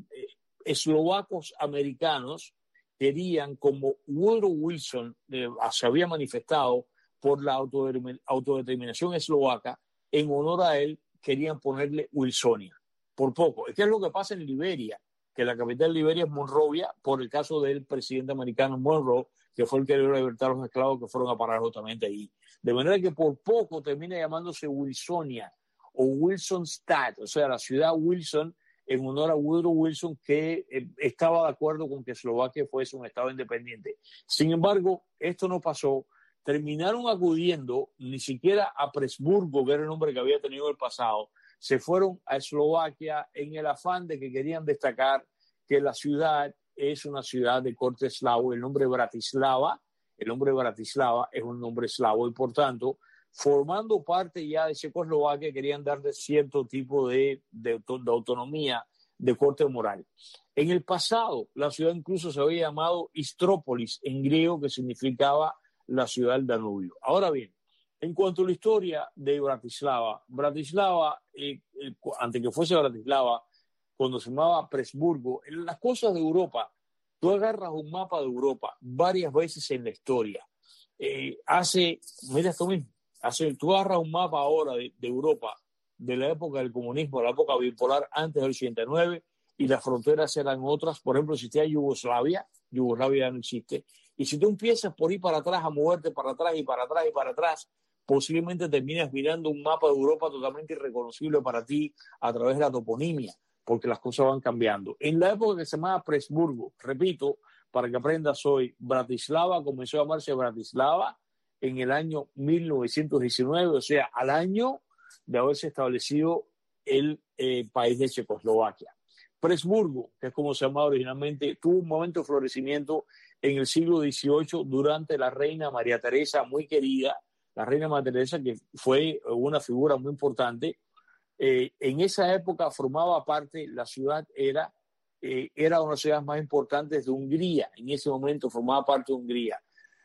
eslovacos americanos querían, como Woodrow Wilson eh, se había manifestado por la autodeterminación eslovaca, en honor a él querían ponerle Wilsonia. Por poco. ¿Qué es lo que pasa en Liberia? Que la capital de Liberia es Monrovia, por el caso del presidente americano Monroe, que fue el que dio libertad a los esclavos que fueron a parar justamente ahí. De manera que por poco termina llamándose Wilsonia o Wilsonstadt, o sea, la ciudad Wilson, en honor a Woodrow Wilson, que eh, estaba de acuerdo con que Eslovaquia fuese un estado independiente. Sin embargo, esto no pasó. Terminaron acudiendo ni siquiera a Presburgo, que era el nombre que había tenido en el pasado. Se fueron a Eslovaquia en el afán de que querían destacar que la ciudad es una ciudad de corte eslavo. El nombre Bratislava, el nombre Bratislava es un nombre eslavo y por tanto, formando parte ya de Checoslovaquia, querían darle cierto tipo de, de, de autonomía de corte moral. En el pasado, la ciudad incluso se había llamado Istrópolis, en griego, que significaba la ciudad del Danubio. Ahora bien, en cuanto a la historia de Bratislava, Bratislava, eh, eh, antes que fuese Bratislava, cuando se llamaba Presburgo, en las cosas de Europa, tú agarras un mapa de Europa varias veces en la historia. Eh, hace, mira esto mismo, hace, tú agarras un mapa ahora de, de Europa, de la época del comunismo, de la época bipolar antes del ochenta y nueve, y las fronteras eran otras. Por ejemplo, existía Yugoslavia, Yugoslavia ya no existe, y si tú empiezas por ir para atrás, a moverte para atrás y para atrás y para atrás, posiblemente terminas mirando un mapa de Europa totalmente irreconocible para ti a través de la toponimia, porque las cosas van cambiando. En la época que se llamaba Presburgo, repito, para que aprendas hoy, Bratislava comenzó a llamarse Bratislava en el año mil novecientos diecinueve, o sea, al año de haberse establecido el eh, país de Checoslovaquia. Presburgo, que es como se llamaba originalmente, tuvo un momento de florecimiento en el siglo dieciocho durante la reina María Teresa, muy querida, la reina María Teresa, que fue una figura muy importante. Eh, en esa época formaba parte, la ciudad era, eh, era una de las ciudades más importantes de Hungría, en ese momento formaba parte de Hungría.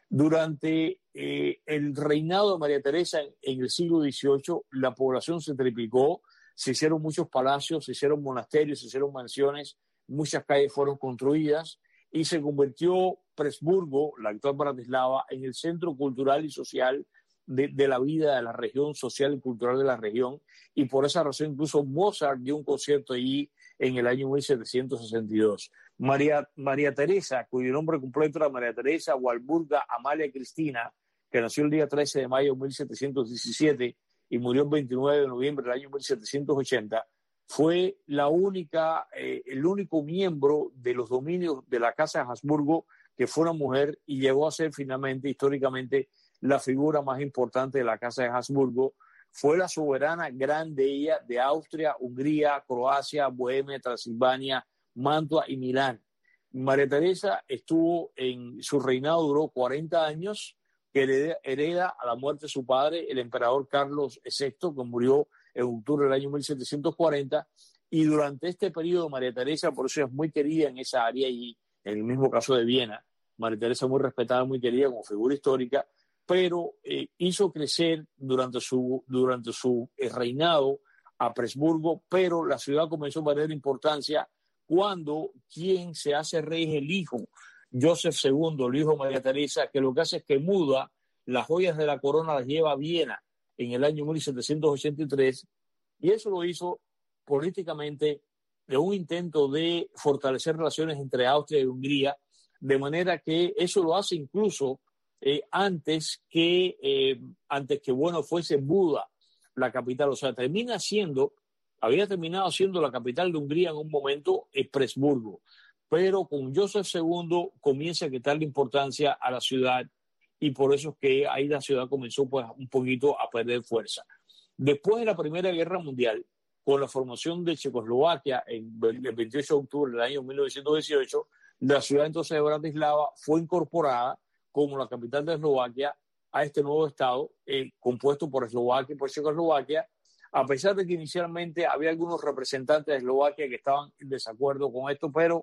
Durante eh, el reinado de María Teresa en, en el siglo dieciocho, la población se triplicó, se hicieron muchos palacios, se hicieron monasterios, se hicieron mansiones, muchas calles fueron construidas y se convirtió Presburgo, la actual Bratislava, en el centro cultural y social de, de la vida de la región, social y cultural de la región, y por esa razón incluso Mozart dio un concierto allí en el año mil setecientos sesenta y dos. María, María Teresa, cuyo nombre completo era María Teresa Walburga Amalia Cristina, que nació el día trece de mayo de mil setecientos diecisiete y murió el veintinueve de noviembre del año mil setecientos ochenta, fue la única, eh, el único miembro de los dominios de la Casa de Habsburgo que fue una mujer y llegó a ser finalmente, históricamente, la figura más importante de la Casa de Habsburgo. Fue la soberana grande ella de Austria, Hungría, Croacia, Bohemia, Transilvania, Mantua y Milán. María Teresa estuvo en su reinado, duró cuarenta años, que hereda, hereda a la muerte de su padre, el emperador Carlos sexto, que murió en octubre del año mil setecientos cuarenta, y durante este periodo María Teresa, por eso es muy querida en esa área, y en el mismo caso de Viena, María Teresa muy respetada, muy querida como figura histórica, pero eh, hizo crecer durante su, durante su reinado a Presburgo, pero la ciudad comenzó a perder importancia cuando quien se hace rey es el hijo, Joseph segundo, el hijo de María Teresa, que lo que hace es que muda las joyas de la corona, las lleva a Viena en el año mil setecientos ochenta y tres, y eso lo hizo políticamente de un intento de fortalecer relaciones entre Austria y Hungría, de manera que eso lo hace incluso eh, antes que, eh, antes que bueno, fuese Buda la capital, o sea, termina siendo, había terminado siendo la capital de Hungría en un momento, es Presburgo, pero con Joseph segundo comienza a quitarle importancia a la ciudad y por eso es que ahí la ciudad comenzó pues un poquito a perder fuerza. Después de la Primera Guerra Mundial, con la formación de Checoslovaquia en el veintiocho de octubre del año mil novecientos dieciocho, la ciudad entonces de Bratislava fue incorporada como la capital de Eslovaquia a este nuevo estado, eh, compuesto por Eslovaquia y por Checoslovaquia, a pesar de que inicialmente había algunos representantes de Eslovaquia que estaban en desacuerdo con esto, pero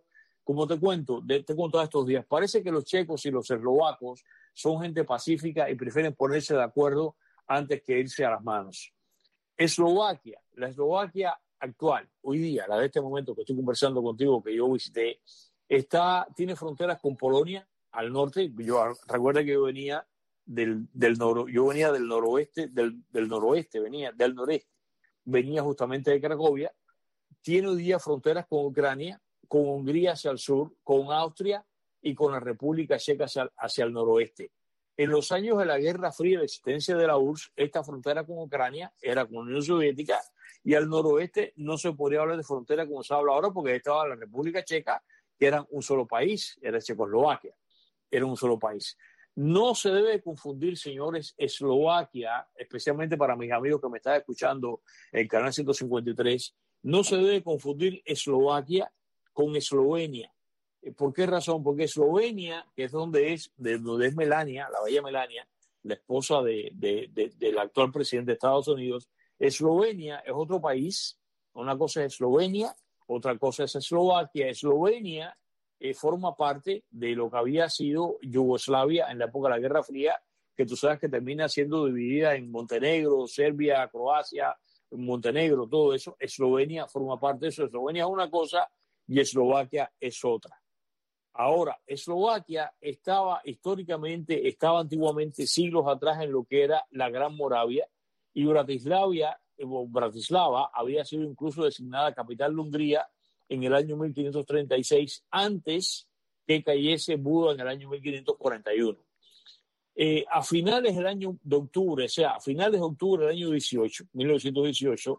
como te cuento, de, te cuento estos días, parece que los checos y los eslovacos son gente pacífica y prefieren ponerse de acuerdo antes que irse a las manos. Eslovaquia, la Eslovaquia actual, hoy día, la de este momento que estoy conversando contigo, que yo visité, está, tiene fronteras con Polonia al norte. Yo recuerda que yo venía del, del noro, yo venía del noroeste, del, del noroeste, venía del noreste, venía justamente de Cracovia. Tiene hoy día fronteras con Ucrania, con Hungría hacia el sur, con Austria y con la República Checa hacia, hacia el noroeste. En los años de la Guerra Fría, la existencia de la U R S S, esta frontera con Ucrania era con la Unión Soviética, y al noroeste no se podía hablar de frontera como se habla ahora, porque estaba la República Checa, que era un solo país, era Checoslovaquia, era un solo país. No se debe confundir, señores, Eslovaquia, especialmente para mis amigos que me están escuchando en el canal ciento cincuenta y tres, no se debe confundir Eslovaquia con Eslovenia. ¿Por qué razón? Porque Eslovenia, que es donde es, de donde es Melania, la bella Melania, la esposa de, de, de, del actual presidente de Estados Unidos, Eslovenia es otro país. Una cosa es Eslovenia, otra cosa es Eslovaquia. Eslovenia eh, forma parte de lo que había sido Yugoslavia en la época de la Guerra Fría, que tú sabes que termina siendo dividida en Montenegro, Serbia, Croacia, Montenegro, todo eso. Eslovenia forma parte de eso. Eslovenia es una cosa y Eslovaquia es otra. Ahora, Eslovaquia estaba históricamente, estaba antiguamente, siglos atrás, en lo que era la Gran Moravia, y Bratislava, Bratislava había sido incluso designada capital de Hungría en el año mil quinientos treinta y seis, antes que cayese Buda en el año mil quinientos cuarenta y uno. Eh, a finales del año de octubre, o sea, a finales de octubre del año dieciocho, mil novecientos dieciocho,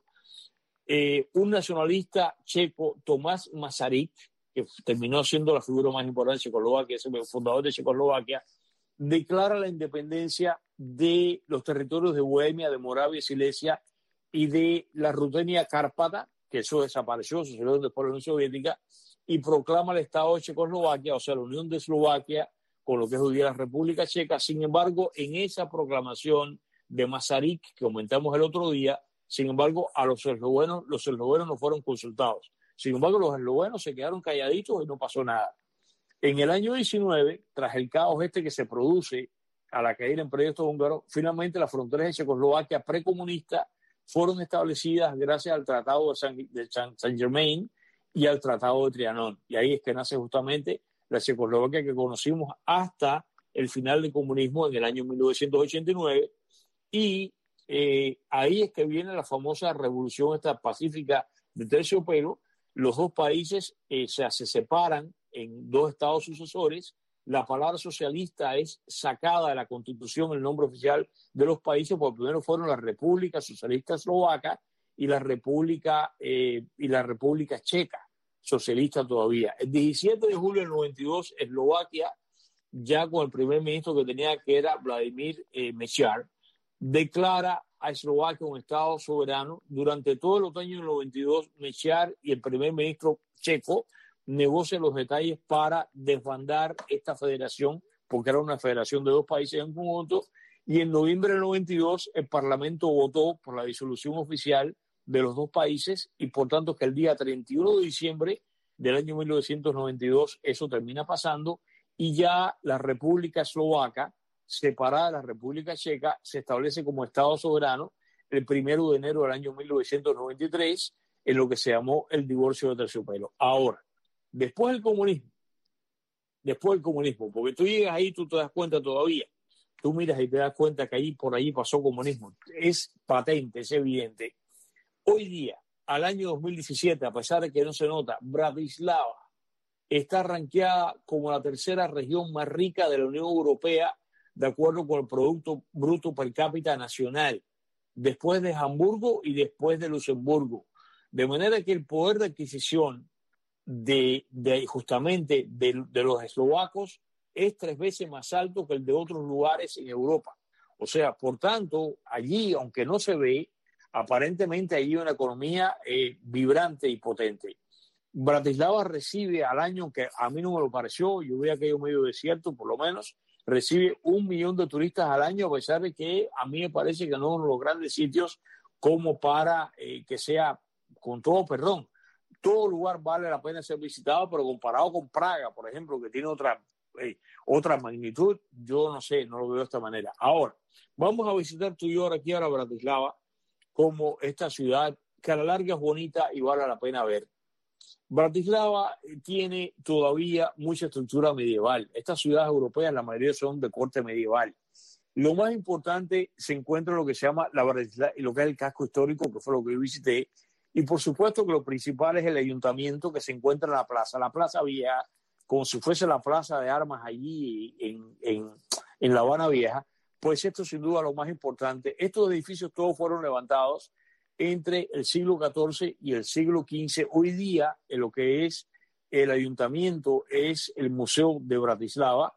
eh, un nacionalista checo, Tomás Masaryk, que terminó siendo la figura más importante de Checoslovaquia, es el fundador de Checoslovaquia, declara la independencia de los territorios de Bohemia, de Moravia y Silesia y de la Rutenia Cárpata, que eso desapareció, se salió después de la Unión Soviética, y proclama el Estado de Checoslovaquia, o sea, la Unión de Eslovaquia, con lo que es hoy día la República Checa. Sin embargo, en esa proclamación de Masaryk, que comentamos el otro día, sin embargo, a los eslovenos, los eslovenos no fueron consultados. Sin embargo, los eslovenos se quedaron calladitos y no pasó nada. En el año diecinueve, tras el caos este que se produce a la caída en proyectos húngaros, finalmente las fronteras de Checoslovaquia precomunista fueron establecidas gracias al Tratado de San, de San, San Germain y al Tratado de Trianón. Y ahí es que nace justamente la Checoslovaquia que conocimos hasta el final del comunismo en el año mil novecientos ochenta y nueve. Y eh, ahí es que viene la famosa revolución esta pacífica de terciopelo. Los dos países eh, se, se separan en dos estados sucesores. La palabra socialista es sacada de la Constitución, el nombre oficial de los países, porque primero fueron la República Socialista Eslovaca y la República, eh, y la República Checa, socialista todavía. El diecisiete de julio del noventa y dos, Eslovaquia, ya con el primer ministro que tenía, que era Vladimir eh, Mečiar, declara a Eslovaquia un Estado soberano. Durante todo el otoño del noventa y dos, Mečiar y el primer ministro checo negocian los detalles para desbandar esta federación, porque era una federación de dos países en conjunto, y en noviembre del noventa y dos el Parlamento votó por la disolución oficial de los dos países, y por tanto que el día treinta y uno de diciembre del año mil novecientos noventa y dos eso termina pasando, y ya la República Eslovaca, separada de la República Checa, se establece como Estado soberano el primero de enero del año mil novecientos noventa y tres, en lo que se llamó el divorcio de terciopelo. Ahora, después del comunismo, después del comunismo, porque tú llegas ahí, tú te das cuenta todavía, tú miras y te das cuenta que ahí por ahí pasó comunismo. Es patente, es evidente. Hoy día, al año dos mil diecisiete, a pesar de que no se nota, Bratislava está rankeada como la tercera región más rica de la Unión Europea, de acuerdo con el Producto Bruto Per Cápita Nacional, después de Hamburgo y después de Luxemburgo. De manera que el poder de adquisición de, de justamente de, de los eslovacos es tres veces más alto que el de otros lugares en Europa. O sea, por tanto, allí, aunque no se ve, aparentemente allí hay una economía eh, vibrante y potente. Bratislava recibe al año, que a mí no me lo pareció, yo veía aquello medio desierto, por lo menos, recibe un millón de turistas al año, a pesar de que a mí me parece que no es uno de los grandes sitios como para eh, que sea, con todo perdón, todo lugar vale la pena ser visitado, pero comparado con Praga, por ejemplo, que tiene otra, eh, otra magnitud, yo no sé, no lo veo de esta manera. Ahora, vamos a visitar tú y yo ahora aquí ahora Bratislava, como esta ciudad que a la larga es bonita y vale la pena ver. Bratislava tiene todavía mucha estructura medieval. Estas ciudades europeas, la mayoría son de corte medieval. Lo más importante se encuentra en lo que se llama la Bratislava, lo que es el casco histórico, que fue lo que yo visité. Y por supuesto que lo principal es el ayuntamiento que se encuentra en la plaza, la Plaza Vieja, como si fuese la plaza de armas allí en, en, en La Habana Vieja. Pues esto sin duda lo más importante. Estos edificios todos fueron levantados entre el siglo catorce y el siglo quince. Hoy día, en lo que es el ayuntamiento, es el Museo de Bratislava,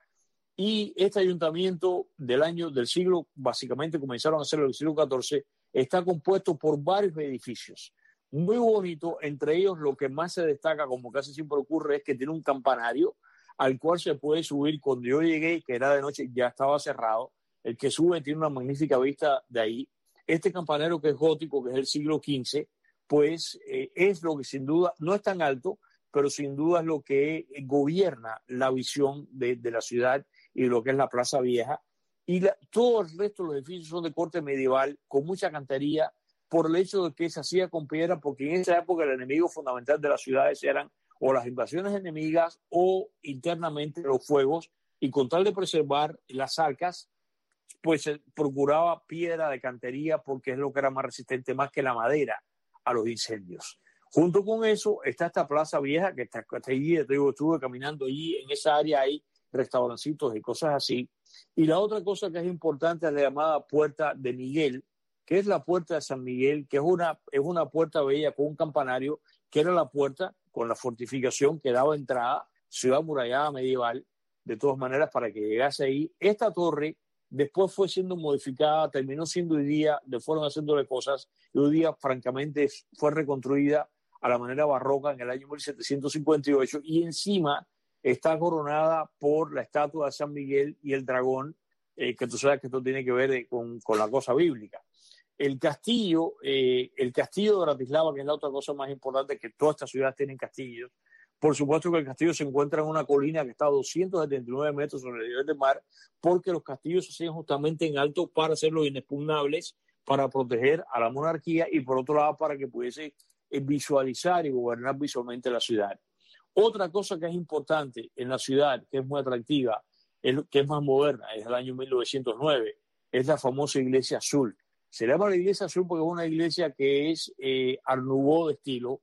y este ayuntamiento del año, del siglo, básicamente comenzaron a hacerlo en el siglo catorce, está compuesto por varios edificios. Muy bonito, entre ellos lo que más se destaca, como casi siempre ocurre, es que tiene un campanario al cual se puede subir. Cuando yo llegué, que era de noche, ya estaba cerrado. El que sube tiene una magnífica vista de ahí. Este campanario que es gótico, que es del siglo quince, pues eh, es lo que sin duda, no es tan alto, pero sin duda es lo que gobierna la visión de, de la ciudad y lo que es la Plaza Vieja. Y la, todo el resto de los edificios son de corte medieval, con mucha cantería, por el hecho de que se hacía con piedra, porque en esa época el enemigo fundamental de las ciudades eran o las invasiones enemigas o internamente los fuegos, y con tal de preservar las arcas, pues se procuraba piedra de cantería porque es lo que era más resistente más que la madera a los incendios. Junto con eso está esta Plaza Vieja que está, está allí, te digo, estuve caminando allí, en esa área hay restaurancitos y cosas así. Y la otra cosa que es importante es la llamada Puerta de Miguel, que es la Puerta de San Miguel, que es una, es una puerta bella con un campanario, que era la puerta con la fortificación que daba entrada, ciudad murallada medieval, de todas maneras, para que llegase ahí. Esta torre después fue siendo modificada, terminó siendo hoy día, le fueron haciéndole cosas, y hoy día, francamente, fue reconstruida a la manera barroca en el año mil setecientos cincuenta y ocho, y encima está coronada por la estatua de San Miguel y el dragón, eh, que tú sabes que esto tiene que ver eh, con, con la cosa bíblica. El castillo, eh, el castillo de Bratislava, que es la otra cosa más importante, que todas estas ciudades tienen castillos. Por supuesto que el castillo se encuentra en una colina que está a doscientos setenta y nueve metros sobre el nivel del mar, porque los castillos se hacían justamente en alto para hacerlos inexpugnables, para proteger a la monarquía y por otro lado para que pudiese visualizar y gobernar visualmente la ciudad. Otra cosa que es importante en la ciudad, que es muy atractiva, es, que es más moderna, es del año mil novecientos nueve, es la famosa Iglesia Azul. Se llama la Iglesia Azul porque es una iglesia que es eh, Art Nouveau de estilo,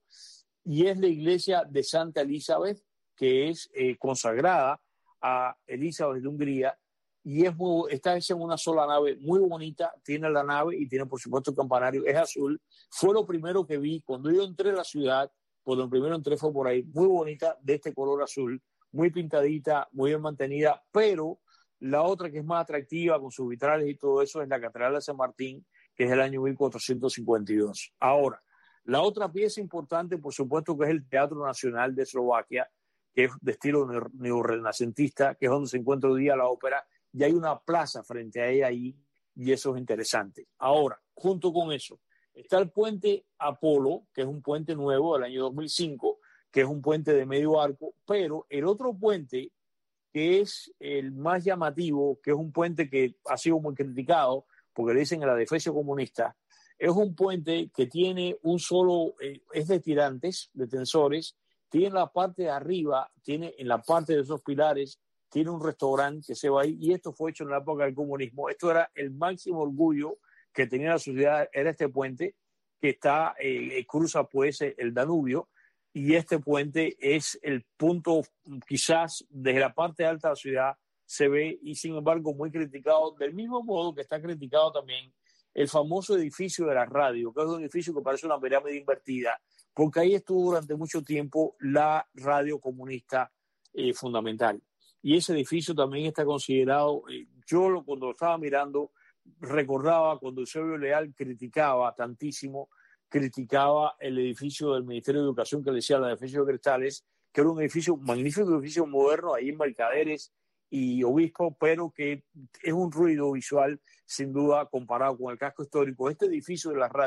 y es la iglesia de Santa Elizabeth, que es eh, consagrada a Elizabeth de Hungría, y es muy, está hecha en una sola nave, muy bonita, tiene la nave y tiene por supuesto el campanario, es azul. Fue lo primero que vi cuando yo entré a la ciudad, cuando el primero entré fue por ahí, muy bonita, de este color azul, muy pintadita, muy bien mantenida, pero la otra que es más atractiva con sus vitrales y todo eso es la Catedral de San Martín, que es del año mil cuatrocientos cincuenta y dos. Ahora, la otra pieza importante, por supuesto, que es el Teatro Nacional de Eslovaquia, que es de estilo neorrenacentista, que es donde se encuentra hoy día la ópera, y hay una plaza frente a ella ahí, y eso es interesante. Ahora, junto con eso, está el puente Apolo, que es un puente nuevo del año dos mil cinco, que es un puente de medio arco, pero el otro puente, que es el más llamativo, que es un puente que ha sido muy criticado, porque le dicen el adefesio comunista, es un puente que tiene un solo, eh, es de tirantes, de tensores, tiene la parte de arriba, tiene en la parte de esos pilares, tiene un restaurante que se va ahí, y esto fue hecho en la época del comunismo. Esto era el máximo orgullo que tenía la sociedad, era este puente que está, eh, cruza pues el Danubio, y este puente es el punto, quizás desde la parte alta de la ciudad se ve, y sin embargo muy criticado, del mismo modo que está criticado también el famoso edificio de la radio, que es un edificio que parece una pirámide invertida, porque ahí estuvo durante mucho tiempo la radio comunista eh, fundamental. Y ese edificio también está considerado, eh, yo lo, cuando lo estaba mirando, recordaba cuando Eusebio Leal criticaba tantísimo, criticaba el edificio del Ministerio de Educación que le decía la Defensa de Cristales, que era un edificio, un magnífico edificio moderno, ahí en Mercaderes y Obispo, pero que es un ruido visual sin duda comparado con el casco histórico. Este edificio de la radio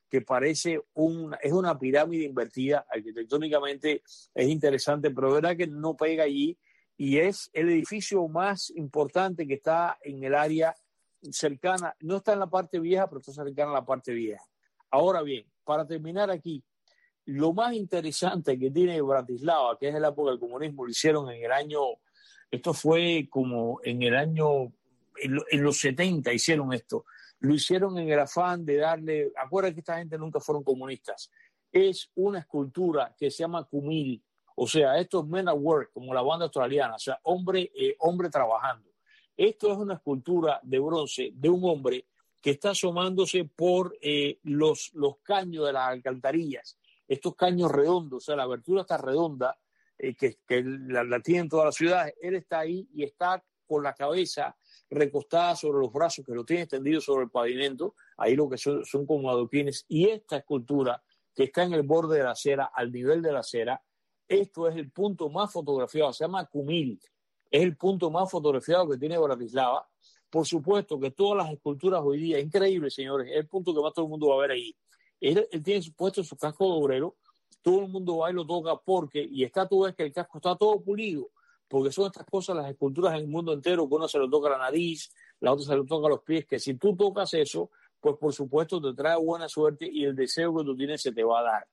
que parece un, es una pirámide invertida, arquitectónicamente es interesante, pero es verdad que no pega allí, y es el edificio más importante que está en el área cercana, no está en la parte vieja, pero está cercana a la parte vieja. Ahora bien, para terminar aquí, lo más interesante que tiene Bratislava, que es la época del comunismo, lo hicieron en el año, esto fue como en el año, en, lo, en los setenta hicieron esto, lo hicieron en el afán de darle, acuérdate que esta gente nunca fueron comunistas, es una escultura que se llama Kumil, o sea, esto es Men at Work, como la banda australiana, o sea, hombre, eh, hombre trabajando. Esto es una escultura de bronce de un hombre que está asomándose por eh, los, los caños de las alcantarillas, estos caños redondos, o sea, la abertura está redonda, eh, que, que la, la tienen todas las ciudades. Él está ahí y está con la cabeza recostada sobre los brazos, que lo tiene extendido sobre el pavimento, ahí lo que son, son como adoquines, y esta escultura que está en el borde de la acera, al nivel de la acera, esto es el punto más fotografiado, se llama Kumil, es el punto más fotografiado que tiene Bratislava. Por supuesto que todas las esculturas hoy día, increíble, señores, es el punto que más todo el mundo va a ver ahí. Él, él tiene puesto su casco de obrero, todo el mundo va y lo toca porque, y está tú ves que el casco está todo pulido, porque son estas cosas, las esculturas en el mundo entero, que uno se lo toca la nariz, la otra se lo toca los pies, que si tú tocas eso, pues por supuesto te trae buena suerte y el deseo que tú tienes se te va a dar.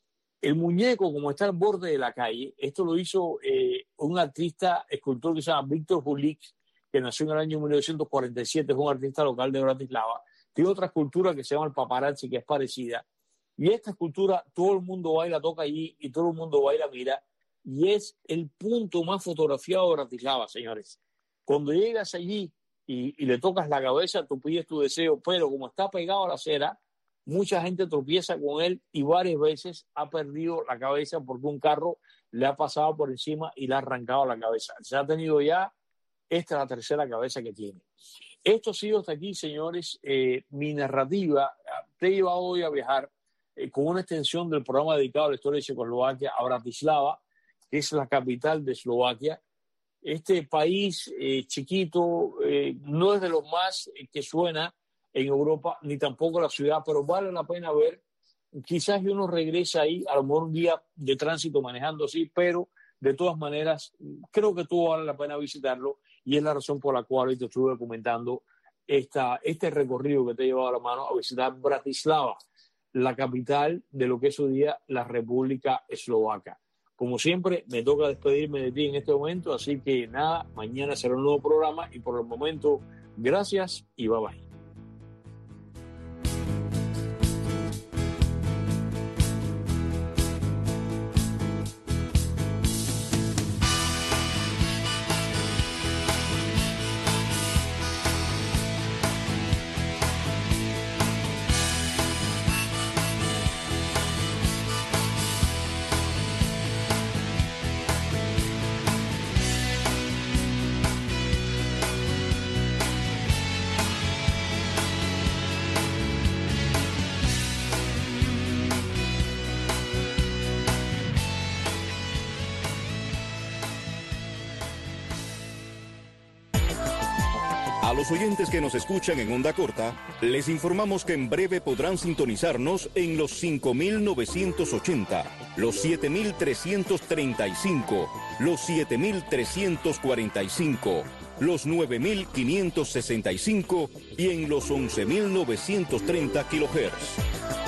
El muñeco, como está al borde de la calle, esto lo hizo eh, un artista, escultor que se llama Víctor Hulik, que nació en el año mil novecientos cuarenta y siete, es un artista local de Bratislava. Tiene otra escultura que se llama el Paparazzi, que es parecida. Y esta escultura, todo el mundo va y la toca allí, y todo el mundo va y la mira, y es el punto más fotografiado de Bratislava, señores. Cuando llegas allí y, y le tocas la cabeza, tú pides tu deseo, pero como está pegado a la acera, mucha gente tropieza con él y varias veces ha perdido la cabeza porque un carro le ha pasado por encima y le ha arrancado la cabeza. Se ha tenido ya, esta es la tercera cabeza que tiene. Esto ha sido hasta aquí, señores, eh, mi narrativa. Te he llevado hoy a viajar eh, con una extensión del programa dedicado a la historia de Checoslovaquia a Bratislava, que es la capital de Eslovaquia. Este país eh, chiquito eh, no es de los más eh, que suena en Europa, ni tampoco la ciudad, pero vale la pena ver. Quizás uno regresa ahí, a lo mejor un día de tránsito manejando así, pero de todas maneras creo que todo vale la pena visitarlo, y es la razón por la cual hoy te estuve comentando esta, este recorrido que te he llevado a la mano a visitar Bratislava, la capital de lo que es hoy día la República Eslovaca. Como siempre, me toca despedirme de ti en este momento, así que nada, mañana será un nuevo programa y por el momento, gracias y bye bye. A los oyentes que nos escuchan en onda corta, les informamos que en breve podrán sintonizarnos en los cinco mil novecientos ochenta, los siete mil trescientos treinta y cinco, los siete mil trescientos cuarenta y cinco, los nueve mil quinientos sesenta y cinco y en los once mil novecientos treinta kilohertz.